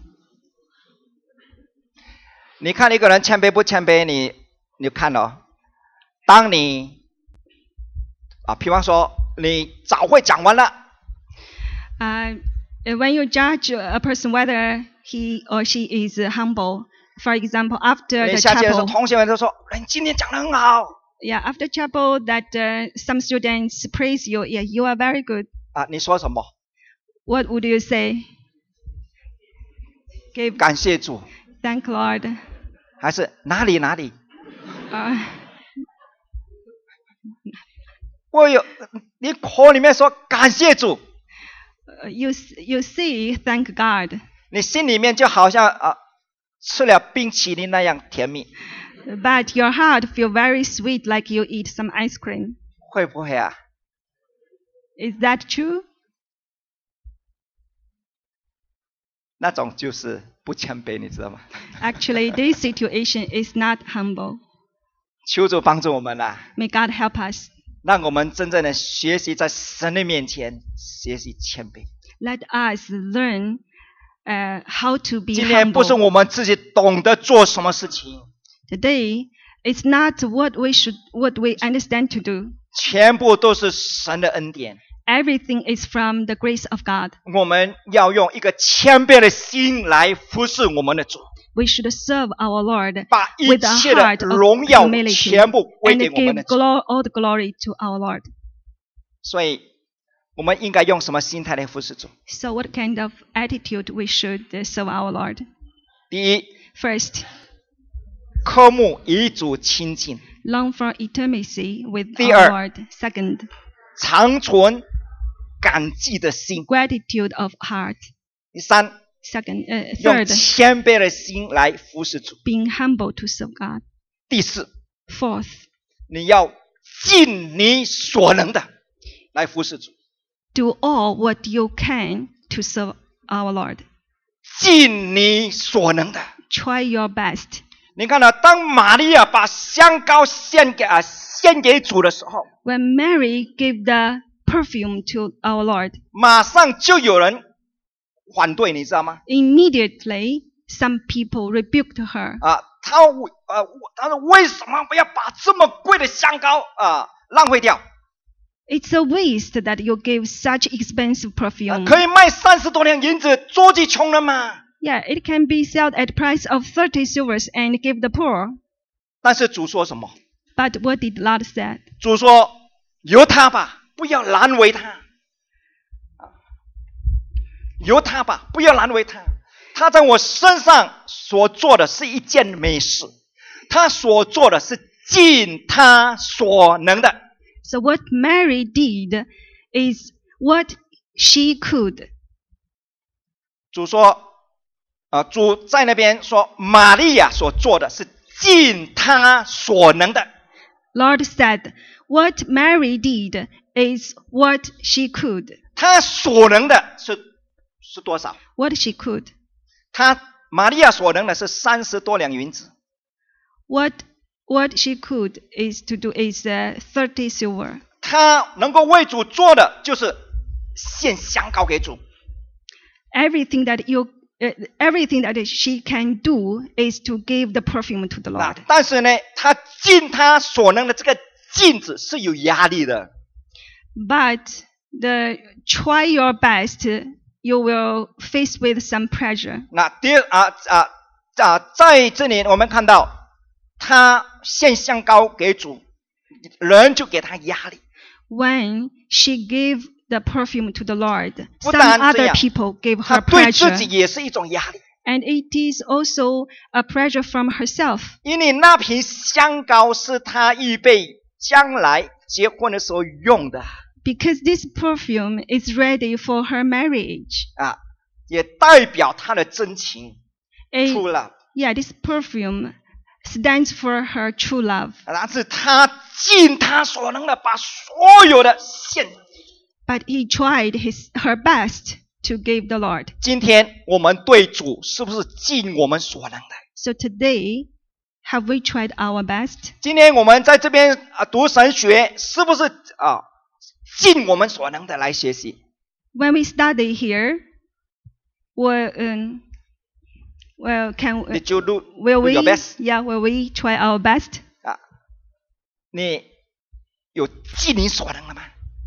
你看一个人谦卑不谦卑，你你看哦，当你啊，比方说你早会讲完了， Uh, when you judge a person whether he or she is humble, for example, after 你 the 下去的时候， chapel, 同学们都说：“哎，你今天讲得很好 yeah, after chapel, that uh, some students praise you. Yeah, you are very good. 啊！”你说什么？ What would you say? Give 感谢主， thank Lord. 还是哪里哪里？ Uh, 我有你口里面说感谢主， you you say thank God, 你心里面就好像啊吃了冰淇淋那样甜蜜， but your heart feel very sweet like you eat some ice cream. 会不会啊？ Is that true? 那种就是不谦卑，你知道吗？ Actually, this situation is not humble. 求主帮助我们啦， May God help us. 让我们真正的学习在神的面前学习谦卑。 Let us learn uh, how to be 今天不是 humble. 我们自己懂得做什么事情， Today, it's not what we should, what we understand to do. 全部都是神的恩典。 Everything is from the grace of God. 我们要用一个谦卑的心来服侍我们的主， We should serve our Lord 把一 with a 切的 heart of 荣耀 humility 全部归 and 给我们 give 的主。 glo- all the glory to our Lord. 所以，我们应该用什么心态来服侍主？ So what kind of attitude we should uh, serve our Lord? 第一， First, 渴慕与主亲近； long for intimacy with 第 our 二， Lord. Second, 常存感激的心； gratitude of heart. 第三， Second, uh, 用 third, 谦卑的心来服侍主； being humble to serve God. 第四， Fourth, 你要尽你所能的来服侍主， do all what you can to serve our Lord. 尽你所能的。 Try your best. 你看到，当玛利亚把香膏献给啊献给主的时候， When Mary gave the perfume to our Lord, 马上就有人反对，你知道吗？ immediately some people rebuked her. 啊，他为呃，他说为什么不要把这么贵的香膏啊浪费掉？ It's a waste that you give such expensive 啊 perfume. 可以卖三十多两银子，周济穷人嘛。 Yeah, it can be sold at price of thirty silvers and give the poor. 但是主说什么？ But what did Lord say? 主说由他吧，不要难为他。啊由他吧，不要难为他。他在我身上所做的是一件美事，他所做的是尽他所能的。 So what Mary did is what she could. 主说，啊、主在那边说，玛利亚所做的是尽他所能的。 Lord said, what Mary did is what she could. 他所能的是是多少？ What she could. 他玛利亚所能的是三十多两银子。 What what she could is to do is uh, thirty silver. 他能够为主做的就是献香膏给主。 Everything that you uh, everything that she can do is to give the perfume to the 那 Lord. 但是呢，他尽他所能的这个尽字是有压力的。 But the try your best, you will face with some pressure. 那第二啊啊啊，在这里我们看到他献香膏给主，人就给他压力。 When she gave the perfume to the Lord, 不 some 但这 other 样， people gave 他 her 对自己 pressure. 也是一种压力。 And it is also a pressure from herself. 因为那瓶香膏是她预备将来结婚的时候用的 Because this perfume is ready for her marriage. 啊，也代表她的真情 And, true love。 yeah, this perfume stands for her true love. 但是她尽她所能的把所有的献。 But he tried his her best to give the Lord. 今天我们对主是不是尽我们所能的？ So today, have we tried our best? 今天我们在这边啊读神学，是不是啊尽我们所能的来学习？ When we study here, well, um, well, can Did you do, will do your we? best? Yeah, will we try our best? 啊，你有尽你所能的吗？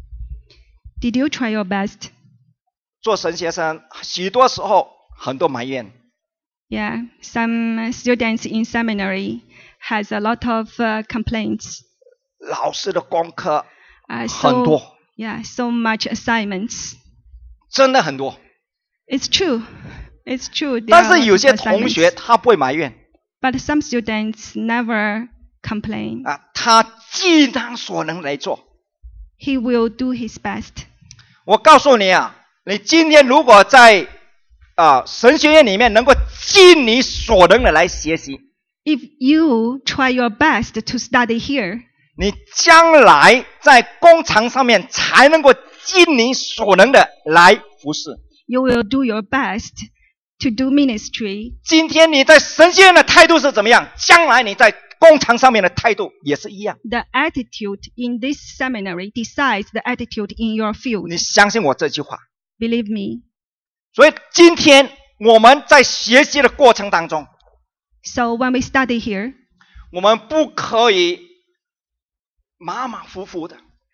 Did you try your best? 做神学生，许多时候很多埋怨， Yeah, some students in seminary has a lot of uh, complaints. 老师的功课 Uh, 很 so 多， yeah, so much assignments. 真的很多。 It's true. It's true. There 但 are 是 lots 有 of 些同学 assignments. 他不会埋怨 But some students never complain. 啊，他尽他所能来做。 He will do his best. 我告诉你啊，你今天如果在啊神学院里面能够尽你所能的来学习， If you try your best to study here, 你将来在工厂上面才能够尽你所能的来服侍。 you will do your best to do ministry. 今天你在神学院的态度是怎么样？将来你在工厂上面的态度也是一样。 The attitude in this seminary decides the attitude in your field. 你相信我这句话。 Believe me. 所以今天我们在学习的过程当中， So when we study here, 我们不可以马马虎虎的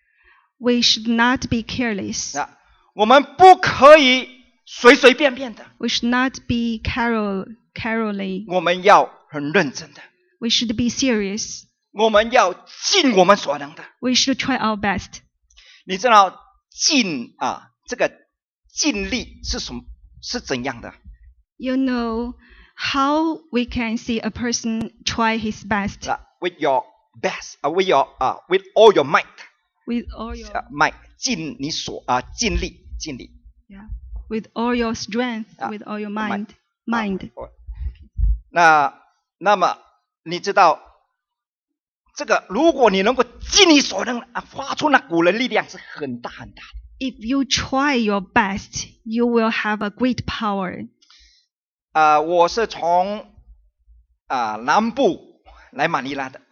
we should not be careless. 啊，我们不可以随随便便的， We should not be carol carelessly. 我们要很认真的， We should be serious. 我们要尽我们所能的。 We should try our best. 你知道尽啊，这个尽力是什么？是怎样的？ You know how we can see a person try his best 啊 ，with your best 啊，with your 啊，with all your might with all your 啊，might 尽你所啊，尽力尽力。 yeah with all your strength, Ah, with all your mind. mind, mind. 啊那那么你知道这个，如果你能够尽你所能啊，发出那股的力量是很大很大的。 If you try your best, you will have a great power. 啊、我是从啊、南部来马尼拉的，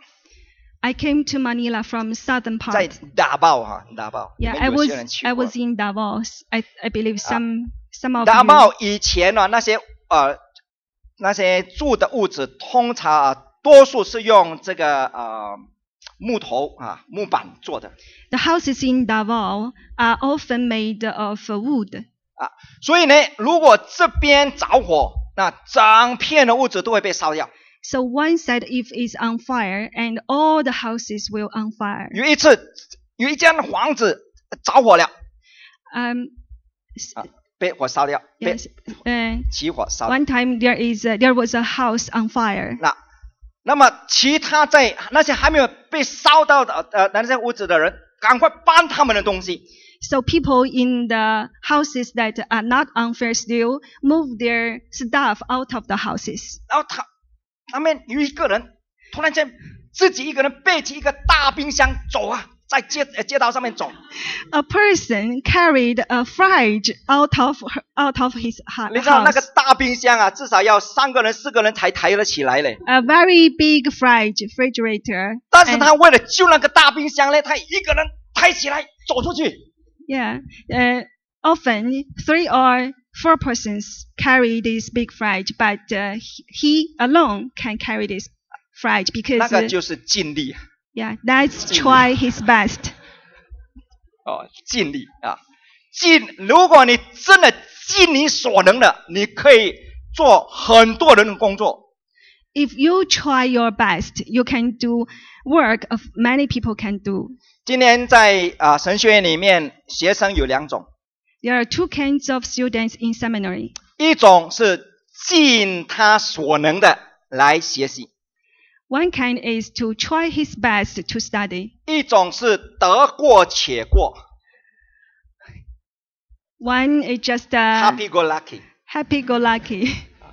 I came to Manila from southern 在 part. 达豹哈，达豹。 Yeah, 你 I 们有 was 些人去 I 过 was in Davos. I I believe some some of 达 you. 豹以前呢、那些呃那些住的屋子，通常啊多数是用这个呃木头啊木板做的， The houses in Davao are often made of wood. 所以呢，如果这边着火，那整片的屋子都会被烧掉。 So one side if is on fire and all the houses will on fire. 有一次，有一间房子着火了， Um, 啊，被火烧掉，被 yes. Uh, 起火烧掉。 one time there is a, there was a house on fire. 那那么其他在那些还没有被烧到的呃那些屋子的人，赶快搬他们的东西。 So people in the houses that are not on fire still move their stuff out of the houses. 然后他他们有一个人突然间自己一个人背起一个大冰箱走啊，在街呃街道上面走。 A person carried a fridge out of her, out of his ha- 你知道那个 house. 大冰箱啊，至少要三个人四个人才抬得起来嘞。 A very big fridge refrigerator. 但是 And- 他为了救那个大冰箱呢，他一个人抬起来走出去。 Yeah, uh, often three or four persons carry this big fridge, but uh, he, he alone can carry this fridge 那 because 个 uh, 就是尽力 yeah, that's try his best. 哦，尽力啊，尽。如果你真的尽你所能的，你可以做很多人的工作。 If you try your best, you can do work of many people can do. 今天在啊、神学院里面，学生有两种， There are two kinds of students in seminary. 一种是尽他所能的来学习。 One kind is to try his best to study. 一种是得过且过 One is just uh, ，happy go lucky。 happy-go-lucky.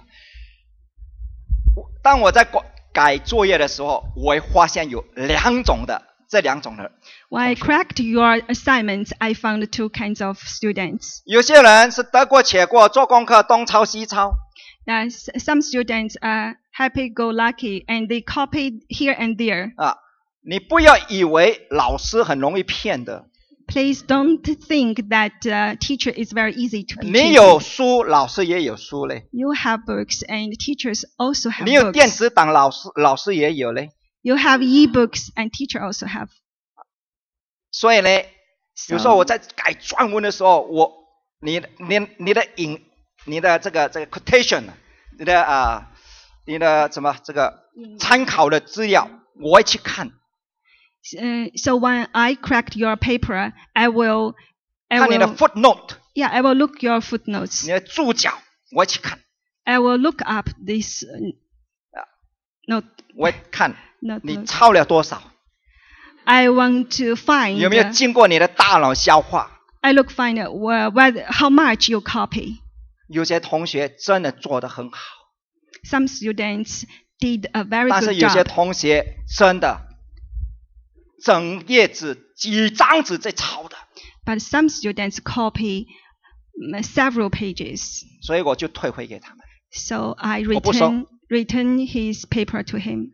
当我在改作业的时候，我会发现有两种的，这两种的。 When I cracked your assignments, I found two kinds of students. 有些人是得过且过，做功课东抄西抄。 Now, s- some students are happy-go-lucky and they copied here and there. 啊，你不要以为老师很容易骗的。 Please don't think that uh, teacher is very easy to be 你有 cheated. 书，老师也有书嘞。 You have books and teachers also have 你有电 books. 子档，老师老师也有嘞。 You have e-books and teacher also have. 所以呢， So, 有时候我在改专文的时候，我你你你的引你的这个这个 quotation， 你的啊、呃、你的什么这个参考的资料，我会去看， uh, so when I cracked your paper, I will, I 看你的 will, footnote， yeah, I will look your footnotes. 你的注脚，我会去看， I will look up this uh, note, 我会看 note, 你 note. 抄了多少， I want to find. 有没有 uh, 经过你的大脑消化？ I look find uh, wh- whether how much you copy. 有些同学真的做得很好， Some students did a very 但是 good 有些 job, 同学真的整页纸几张纸在抄的， but some students copy mm, several pages. 所以我就退回给他们。 So I 我不收。 return return his paper to him.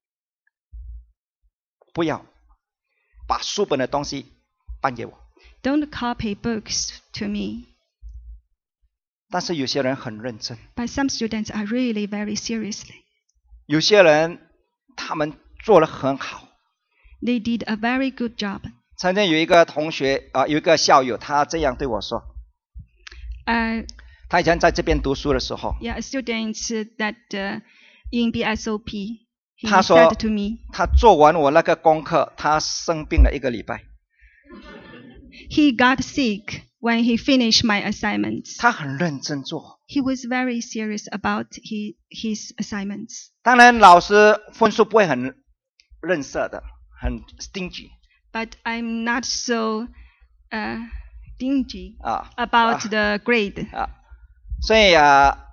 不要把书本的东西搬给我。 Don't copy books to me. 但是有些人很认真， But some students are really very seriously. 有些人他们做得很好。 They did a very good job. 曾经有一个同学啊、呃，有一个校友，他这样对我说： Uh, 他以前在这边读书的时候， yeah, students that uh, in B S O P, he 他说 said to me, 他做完我那个功课，他生病了一个礼拜。 he got sick when he finished my assignments. 他很认真做， He was very serious about he, his assignments. 当然老师分数不会很吝啬的，很 stingy But I'm not so uh, stingy 啊 about 啊 the grade. 啊，所以啊，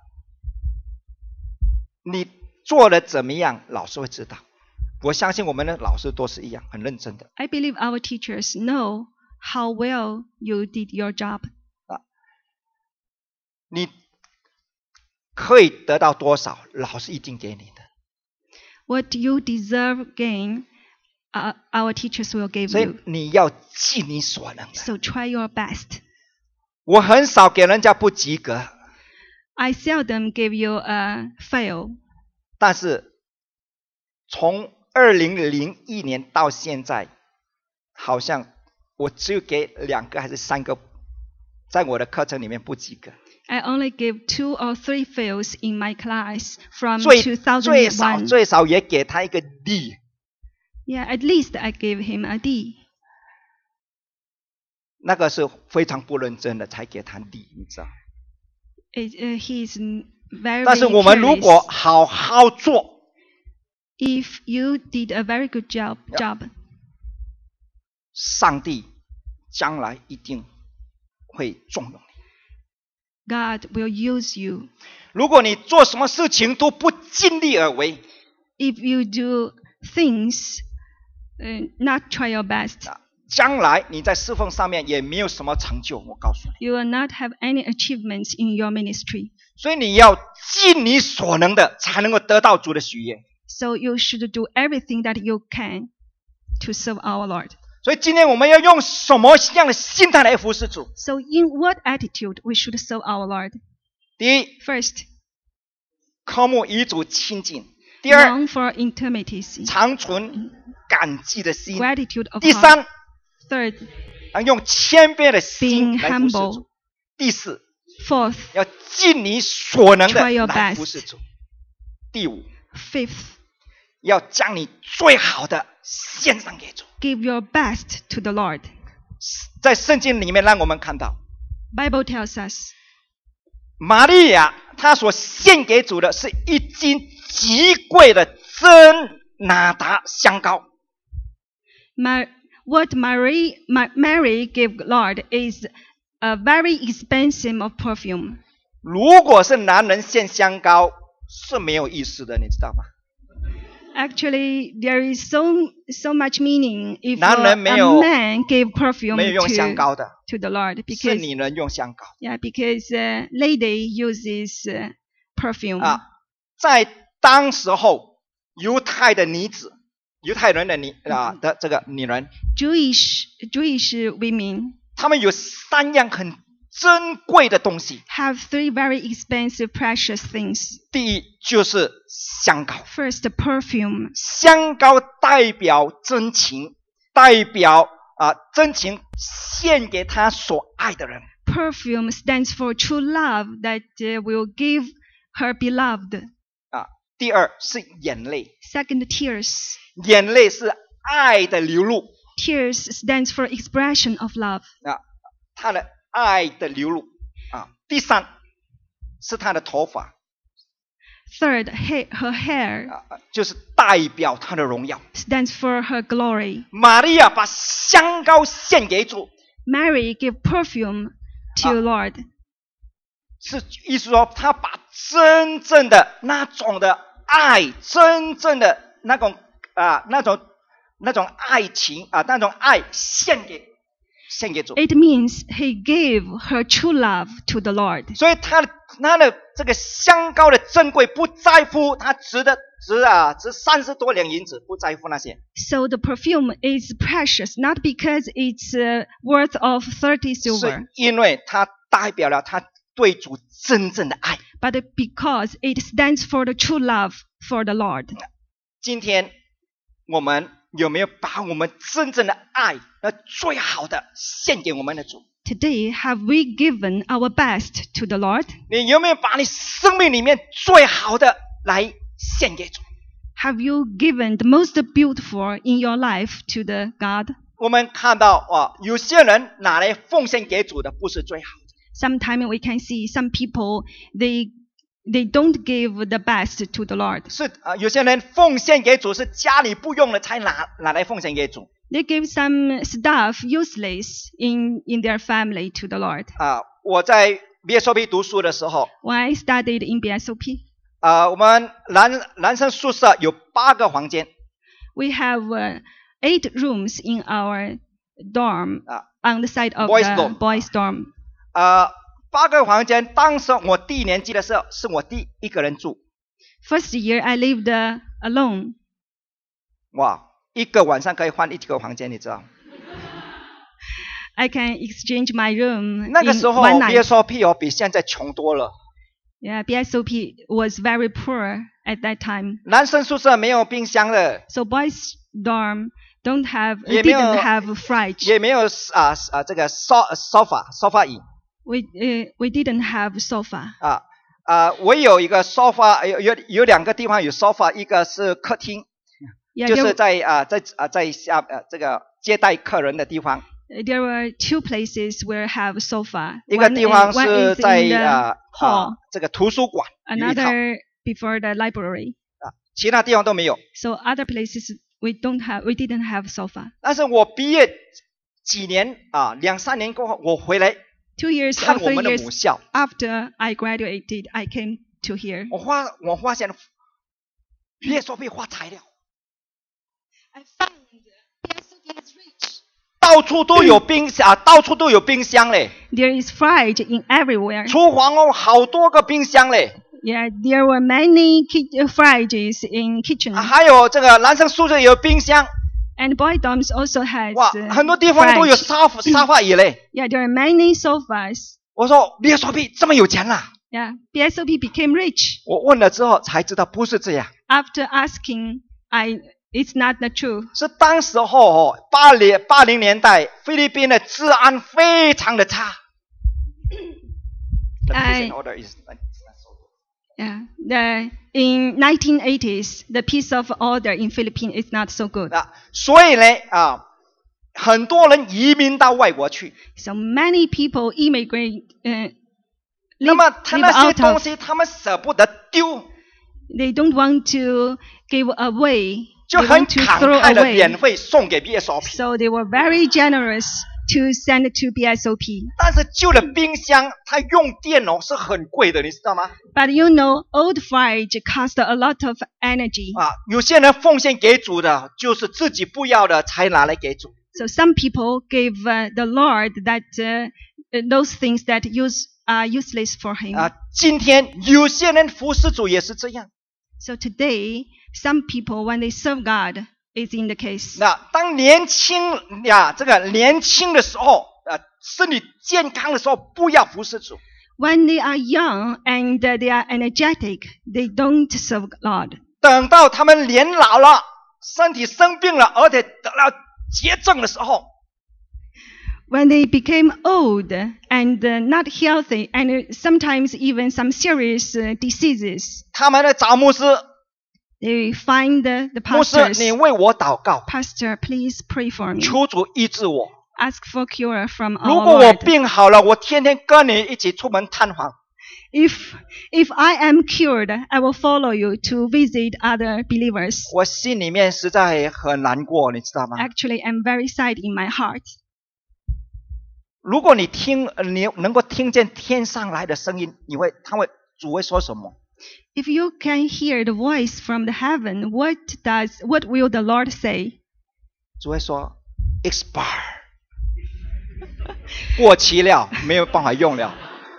你做的怎么样，老师会知道。我相信我们的老师都是一样，很认真的。 I believe our teachers know how well you did your job. 你可以得到多少，老师一定给你的。 What you deserve gain, uh, our teachers will give 所以 you. 你要尽你所能的。 So try your best. 我很少给人家不及格， I seldom give you a fail. 但是从二零零一年到现在，好像我只有给两个还是三个，在我的课程里面不及格。 I only give two or three fails in my class from 最最少 two thousand one. 最少也给他一个 D。 Yeah, at least I gave him a D. 那个是非常不认真的才给他 D， 你知道。 It, uh, he is very 但是我们如果 careless. 好好做， If you did a very good job, Yeah. job, 上帝将来一定会重用你。 God will use you. 如果你做什么事情都不尽力而为， If you do things, uh, not try your best, 将来你在侍奉上面也没有什么成就。我告诉你， you will not have any achievements in your ministry. 所以你要尽你所能的，才能够得到主的喜悦。 So you should do everything that you can to serve our Lord. 所以今天我们要用什么样的心态来服侍主？ So in what attitude we should serve our Lord? 第一， First, 渴慕与主亲近；第二， long for intimacy, 长存感激的心； gratitude of 第 heart. 三， Third, 要用谦卑的心 being 来服侍 humble. 主；第四， Fourth, 要尽你所能的 Try your 来 best. 服侍主；第五， fifth, 要将你最好的献上给主。 give your best to the Lord. 在圣经里面让我们看到， Bible tells us 玛利亚她所献给主的是一斤极贵的真哪达香膏。 Mar- what Mary, Ma- Mary gave Lord is a very expensive of perfume. 如果是男人献香膏是没有意思的，你知道吗？ Actually, there is so so much meaning if 男人 a, 没有- a man gave perfume 没有用香 to, 膏的， to the Lord 是 because 女人用香膏 yeah because uh, lady uses uh, perfume. 啊。在当时候，犹太的女子，犹太人的女啊的这个女人， Jewish Jewish women 她们有三样很珍贵的东西。 have three very expensive, precious things. 第一就是香膏， First, perfume. 香膏代表真情，代表啊真情献给他所爱的人。 Perfume stands for true love that uh, will give her beloved. 啊，第二是眼泪， Second, tears. 眼泪是爱的流露 Tears stands for expression of love. 啊，他的爱的流露啊。第三是他的头发 Third, ha- her hair 啊，就是代表他的荣耀。 stands for her glory. 玛利亚把香膏献给主， Mary gave perfume to Ah. Lord. 是意思说他把真正的那种的爱，真正的那种啊那种那种爱情啊那种爱献给献给主。 It means he gave her true love to the Lord. 所以他的他的这个香膏的珍贵，不在乎他值的值啊值三十多两银子，不在乎那些， So the perfume is precious, not because it's uh, worth of thirty 是 silver, 因为它代表了他对主真正的爱。 but because it stands for the true love for the Lord. 今天我们有没有把我们真正的爱，那最好的献给我们的主？ Today, have we given our best to the Lord? 你有没有把你生命里面最好的来献给主？ Have you given the most beautiful in your life to the God? 我们看到啊，有些人拿来奉献给主的不是最好的， Sometimes we can see some people, they they don't give the best to the Lord. 是啊，有些人奉献给主是家里不用了才拿拿来奉献给主 They give some stuff useless in, in their family to the Lord. 啊。我在 B S O P 读书的时候， When I studied in B S O P, 啊，我们男男生宿舍有八个房间 we have uh, eight rooms in our dorm 啊 on the side of Boys' the dorm. boys' dorm. 啊，八个房间。当时我第一年级的时候，是我第一个人住， First year, I lived uh, alone. 哇，一个晚上可以换一个房间，你知道？ I can exchange my room 那个 in 时候 one B night. S O P 哦比现在穷多了。 Yeah, B S O P was very poor at that time. 男生宿舍没有冰箱的， So boys' dorm don't have 也没有- didn't have fridge. 也没有啊啊这个 so sofa sofa 椅 We uh, we didn't have sofa. 啊啊，我有一个 sofa，有有有两个地方有 sofa，一个是客厅， Yeah, 就 there, 是在啊在啊在下呃这个接待客人的地方， there were two places where have sofa. 一个 One 地方 is, one 是 is 在 in the 啊 hall, 啊这个图书馆有一套 another before the library. 啊，其他地方都没有。 So other places we don't have, we didn't have sofa. 但是我毕业几年啊两三年过后，我回来 Two years 看 or 我 three 们的 years 母校， after I graduated, I came to here. 我发我发现B S O P 发财了。 I found B S O P is rich. 到处都有冰箱啊，到处都有冰箱嘞， There is fridge in everywhere. 厨房哦，好多个冰箱嘞， Yeah, there were many ki- uh, fridges in kitchen. 啊还有这个男生宿舍也有冰箱， And boy dorms also has 哇， uh, 很多地方都有 fridge. 沙发沙发椅嘞。 Yeah, there are many sofas. 我说 B S O P 这么有钱啦？ Yeah, B S O P became rich. 我问了之后才知道不是这样， After asking, I it's not the truth. 是当时候哦，八零八零年代菲律宾的治安非常的差。The peace and order is not so good. Yeah, the in nineteen eighties, the peace of order in Philippines is not so good. 啊，所以呢啊，很多人移民到外国去。 So many people immigrate uh, 那 live, 么他 live 那些 out 东 of. 西他们舍不得丢， They don't want to give away. 就 They 很 want to 慷 throw 慨的 away. 免费送给 B S O P。 So they were very generous to send to B S O P. 但是旧的冰箱它用电哦是很贵的，你知道吗？ But you know, old fridge cost a lot of energy. 啊，有些人奉献给主的，就是自己不要的才拿来给主。 So some people gave uh, the Lord that uh, those things that use are useless for him. 啊，今天有些人服侍主也是这样。 So today, some people, when they serve God, is in the case. 那当年轻呀，这个年轻的时候，呃，身体健康的时候，不要服侍主。 When they are young and uh, they are energetic, they don't serve God. 等到他们年老了，身体生病了，而且得了绝症的时候， When they became old and uh, not healthy, and uh, sometimes even some serious uh, diseases, 他们来找牧师， they find the, the 牧师， pastors. 你为我祷告， Pastor, please pray for me. 求主医治我。 Ask for cure from 如 our 果我 Lord. 病好了，我天天跟你一起出门探访。 If if I am cured, I will follow you to visit other believers. 我心里面实在很难过，你知道吗？ Actually, I'm very sad in my heart. 如果你听，呃你能够听见天上来的声音，你会，他会，主会说什么？ If you can hear the voice from the heaven, what does what will the Lord say? 主会说 expire， 过期了，没有办法用了。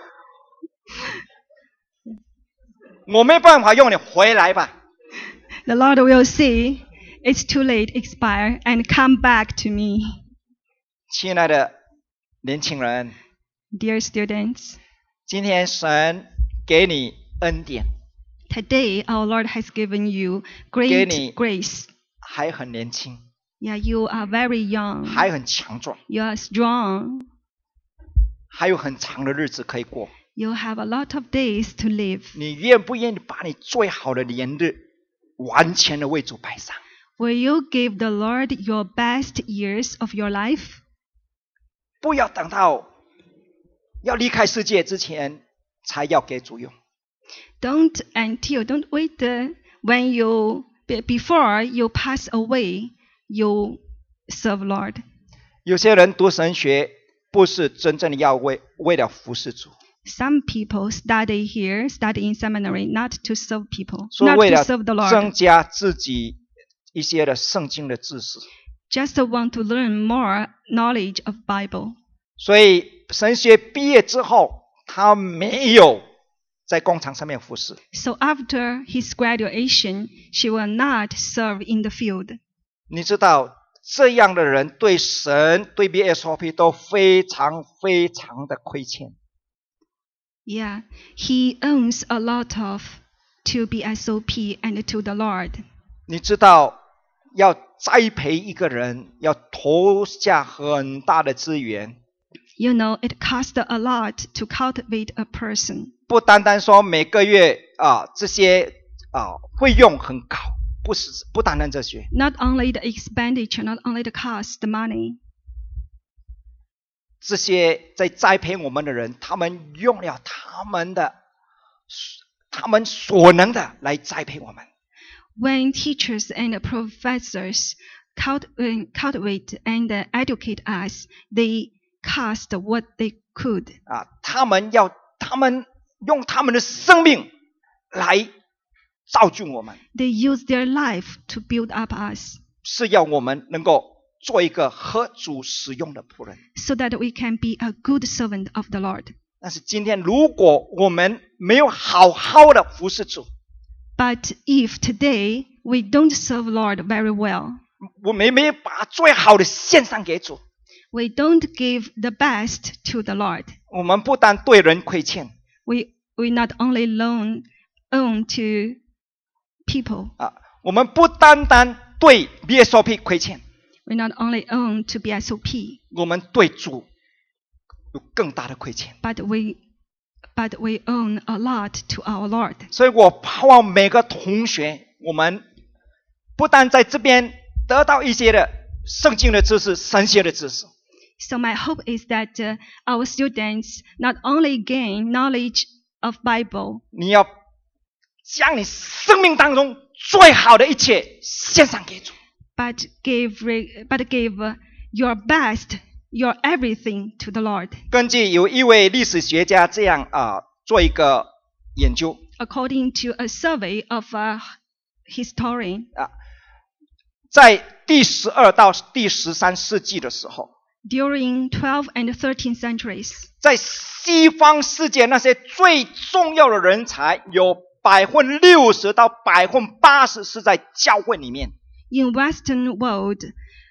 我没办法用，你回来吧。 The Lord will say, "It's too late, expire, and come back to me." 亲爱的年轻人， Dear students, 今天神给你恩典， today our Lord has given you 给你 great grace. 还很年轻， Yeah, you are very young. 还很强壮， You are strong. 还有很长的日子可以过。 You have a lot of days to live. 你愿不愿意把你最好的年日完全的为主摆上？ Will you give the Lord your best years of your life? 不要等到要离开世界之前才要给主用。 Don't until don't wait uh, when you be- before you pass away, you serve Lord. 有些人读神学不是真正的要为为了服侍主， Some people study here, study in seminary, not to serve people, 是 not 为 to 了 serve the 增 Lord. 加自己一些的圣经的知识。 Just want to learn more knowledge of Bible. 所以神学毕业之后，他没有在工厂上面服侍。 So after his graduation, she will not serve in the field. 你知道这样的人对神对 B S O P 都非常非常的亏欠。 Yeah, he owns a lot of to B S O P and to the Lord. 你知道要栽培一个人，要投下很大的资源， You know, it costs a lot to cultivate a person. 不单单说每个月啊这些啊费用很高，不是不单单这些， Not only the expenditure, not only the cost, the money. 这些在栽培我们的人，他们用了他们的他们所能的来栽培我们。 When teachers and professors cult- uh, cultivate and uh, educate us, they cast what they could. 啊，他们要他们用他们的生命来造就我们， They use their life to build up us 是要我们能够做一个合主使用的仆人。 so that we can be a good servant of the Lord. 但是今天如果我们没有好好的服侍主， But if today we don't serve Lord very well, 我们没有把最好的献上给主， we don't give the best to the Lord. 我们不但对人亏欠 We we not only loan own to people, 啊，我们不单单对 B S O P 亏欠， we not only own to B S O P, 我们对主有更大的亏欠。 but we but we own a lot to our Lord. 所以我盼望每个同学，我们不但在这边得到一些的圣经的知识、神学的知识， So my hope is that uh, our students not only gain knowledge of Bible, 你要将你生命当中最好的一切献上给主。 but give re- but give uh, your best, your everything to the Lord. 根据有一位历史学家这样啊、呃、做一个研究 According to a survey of a historian, 啊，在第十二到第十三世纪的时候， during twelfth and thirteenth centuries, 在西方世界那些最重要的人才，有百分六十到百分八十是在教会里面。 in Western world,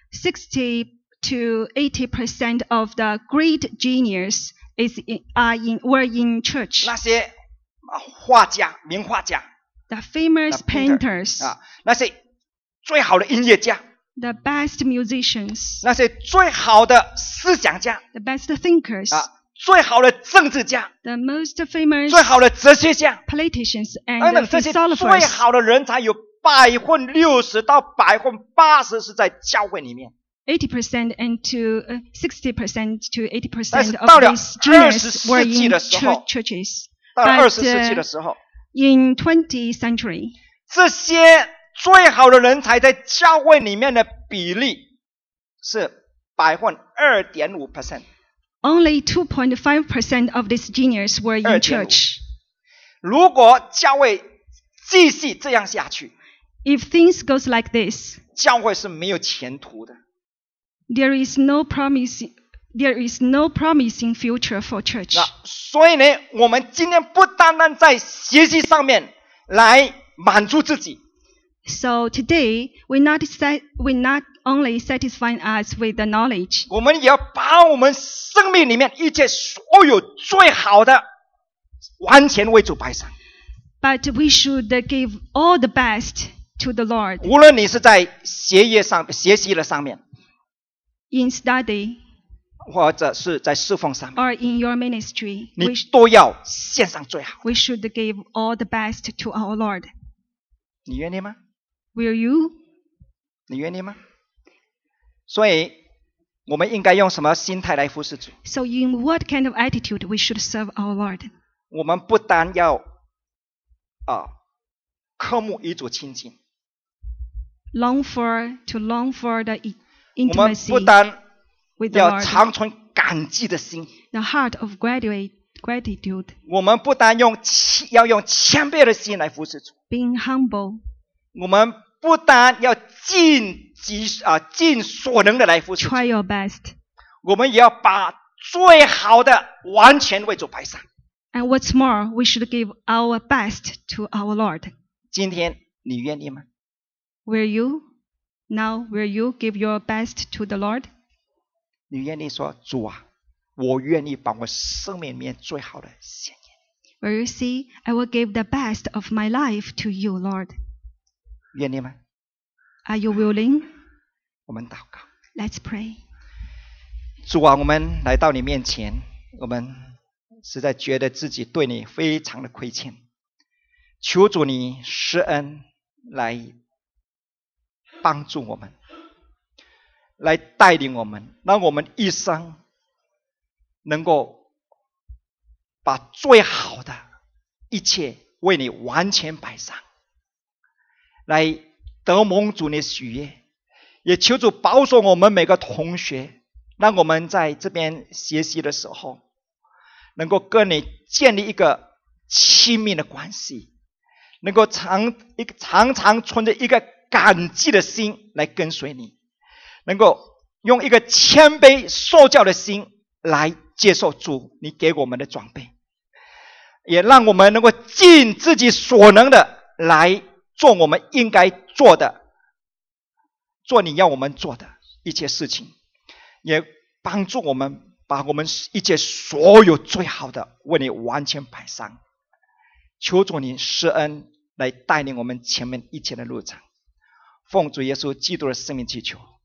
sixty to eighty percent of the great genius is in, are in were in church. 那些啊画家、名画家 The famous 那 painter painters, 啊，那些最好的音乐家， the best musicians, 那些最好的思想家 the best thinkers, 啊，最好的政治家， the most famous 最好的哲学家 politicians 等 and 等，这些最 philosophers. 好的人才有百分六十到百分八十是在教会里面。 eighty percent and to uh, sixty percent to eighty 但是 percent 到 of 了 these genius 20 were 世纪 in 的时候 church, churches. 到了 But, 二十世纪 uh, 的时候， In twentieth century, 这些最好的人才在教会里面的比例是百分二点五 percent。 only two point five percent of these genius were in 二点五 church. 如果教会继续这样下去， If things goes like this, 教会是没有前途的。 there is no promise. There is no promising future for church. 那所以呢，我们今天不单单在学习上面来满足自己， So today, we not sat, we not only satisfy us with the knowledge, 我们也要把我们生命里面一切所有最好的，完全为主摆上。 but we should give all the best to the Lord 无论你是在学业上、学习的上面， in study 或者是在侍奉上面， or in your ministry. 你 We, sh- 都要献上最好。 we should give all the best to our Lord. 你愿意吗？ Will you? 你愿意吗？所以，我们应该用什么心态来服侍主？ So in what kind of attitude we should serve our Lord? 我们不单要啊渴慕与主亲近， Long for, to long for the i- 我们 intimacy 不单 with the 要 Lord, 常存感激的心， the heart of gratitude, gratitude, 我们不单用谦要用谦卑的心来服侍主， being humble. 我们不单要尽己啊尽所能的来服侍主， Try your best. 我们也要把最好的完全为主摆上。 And what's more, we should give our best to our Lord. 今天你愿意吗？ Will you? Now, will you give your best to the Lord? 你愿意说主啊，我愿意把我生命里面最好的献给 Will you see, I will give the best of my life to you, Lord. 你，愿意吗？ Are you willing? 我们祷告， Let's pray. 主啊，我们来到你面前，我们实在觉得自己对你非常的亏欠，求主你施恩来帮助我们，来带领我们，让我们一生能够把最好的一切为你完全摆上，来得蒙主你喜悦。也求主保守我们每个同学，让我们在这边学习的时候，能够跟你建立一个亲密的关系，能够常一个常常存着一个感激的心来跟随你，能够用一个谦卑受教的心来接受主你给我们的装备，也让我们能够尽自己所能的来做我们应该做的，做你要我们做的一切事情，也帮助我们把我们一切所有最好的为你完全摆上。求主你施恩来带领我们前面一切的路程，奉主耶稣基督的生命祈求，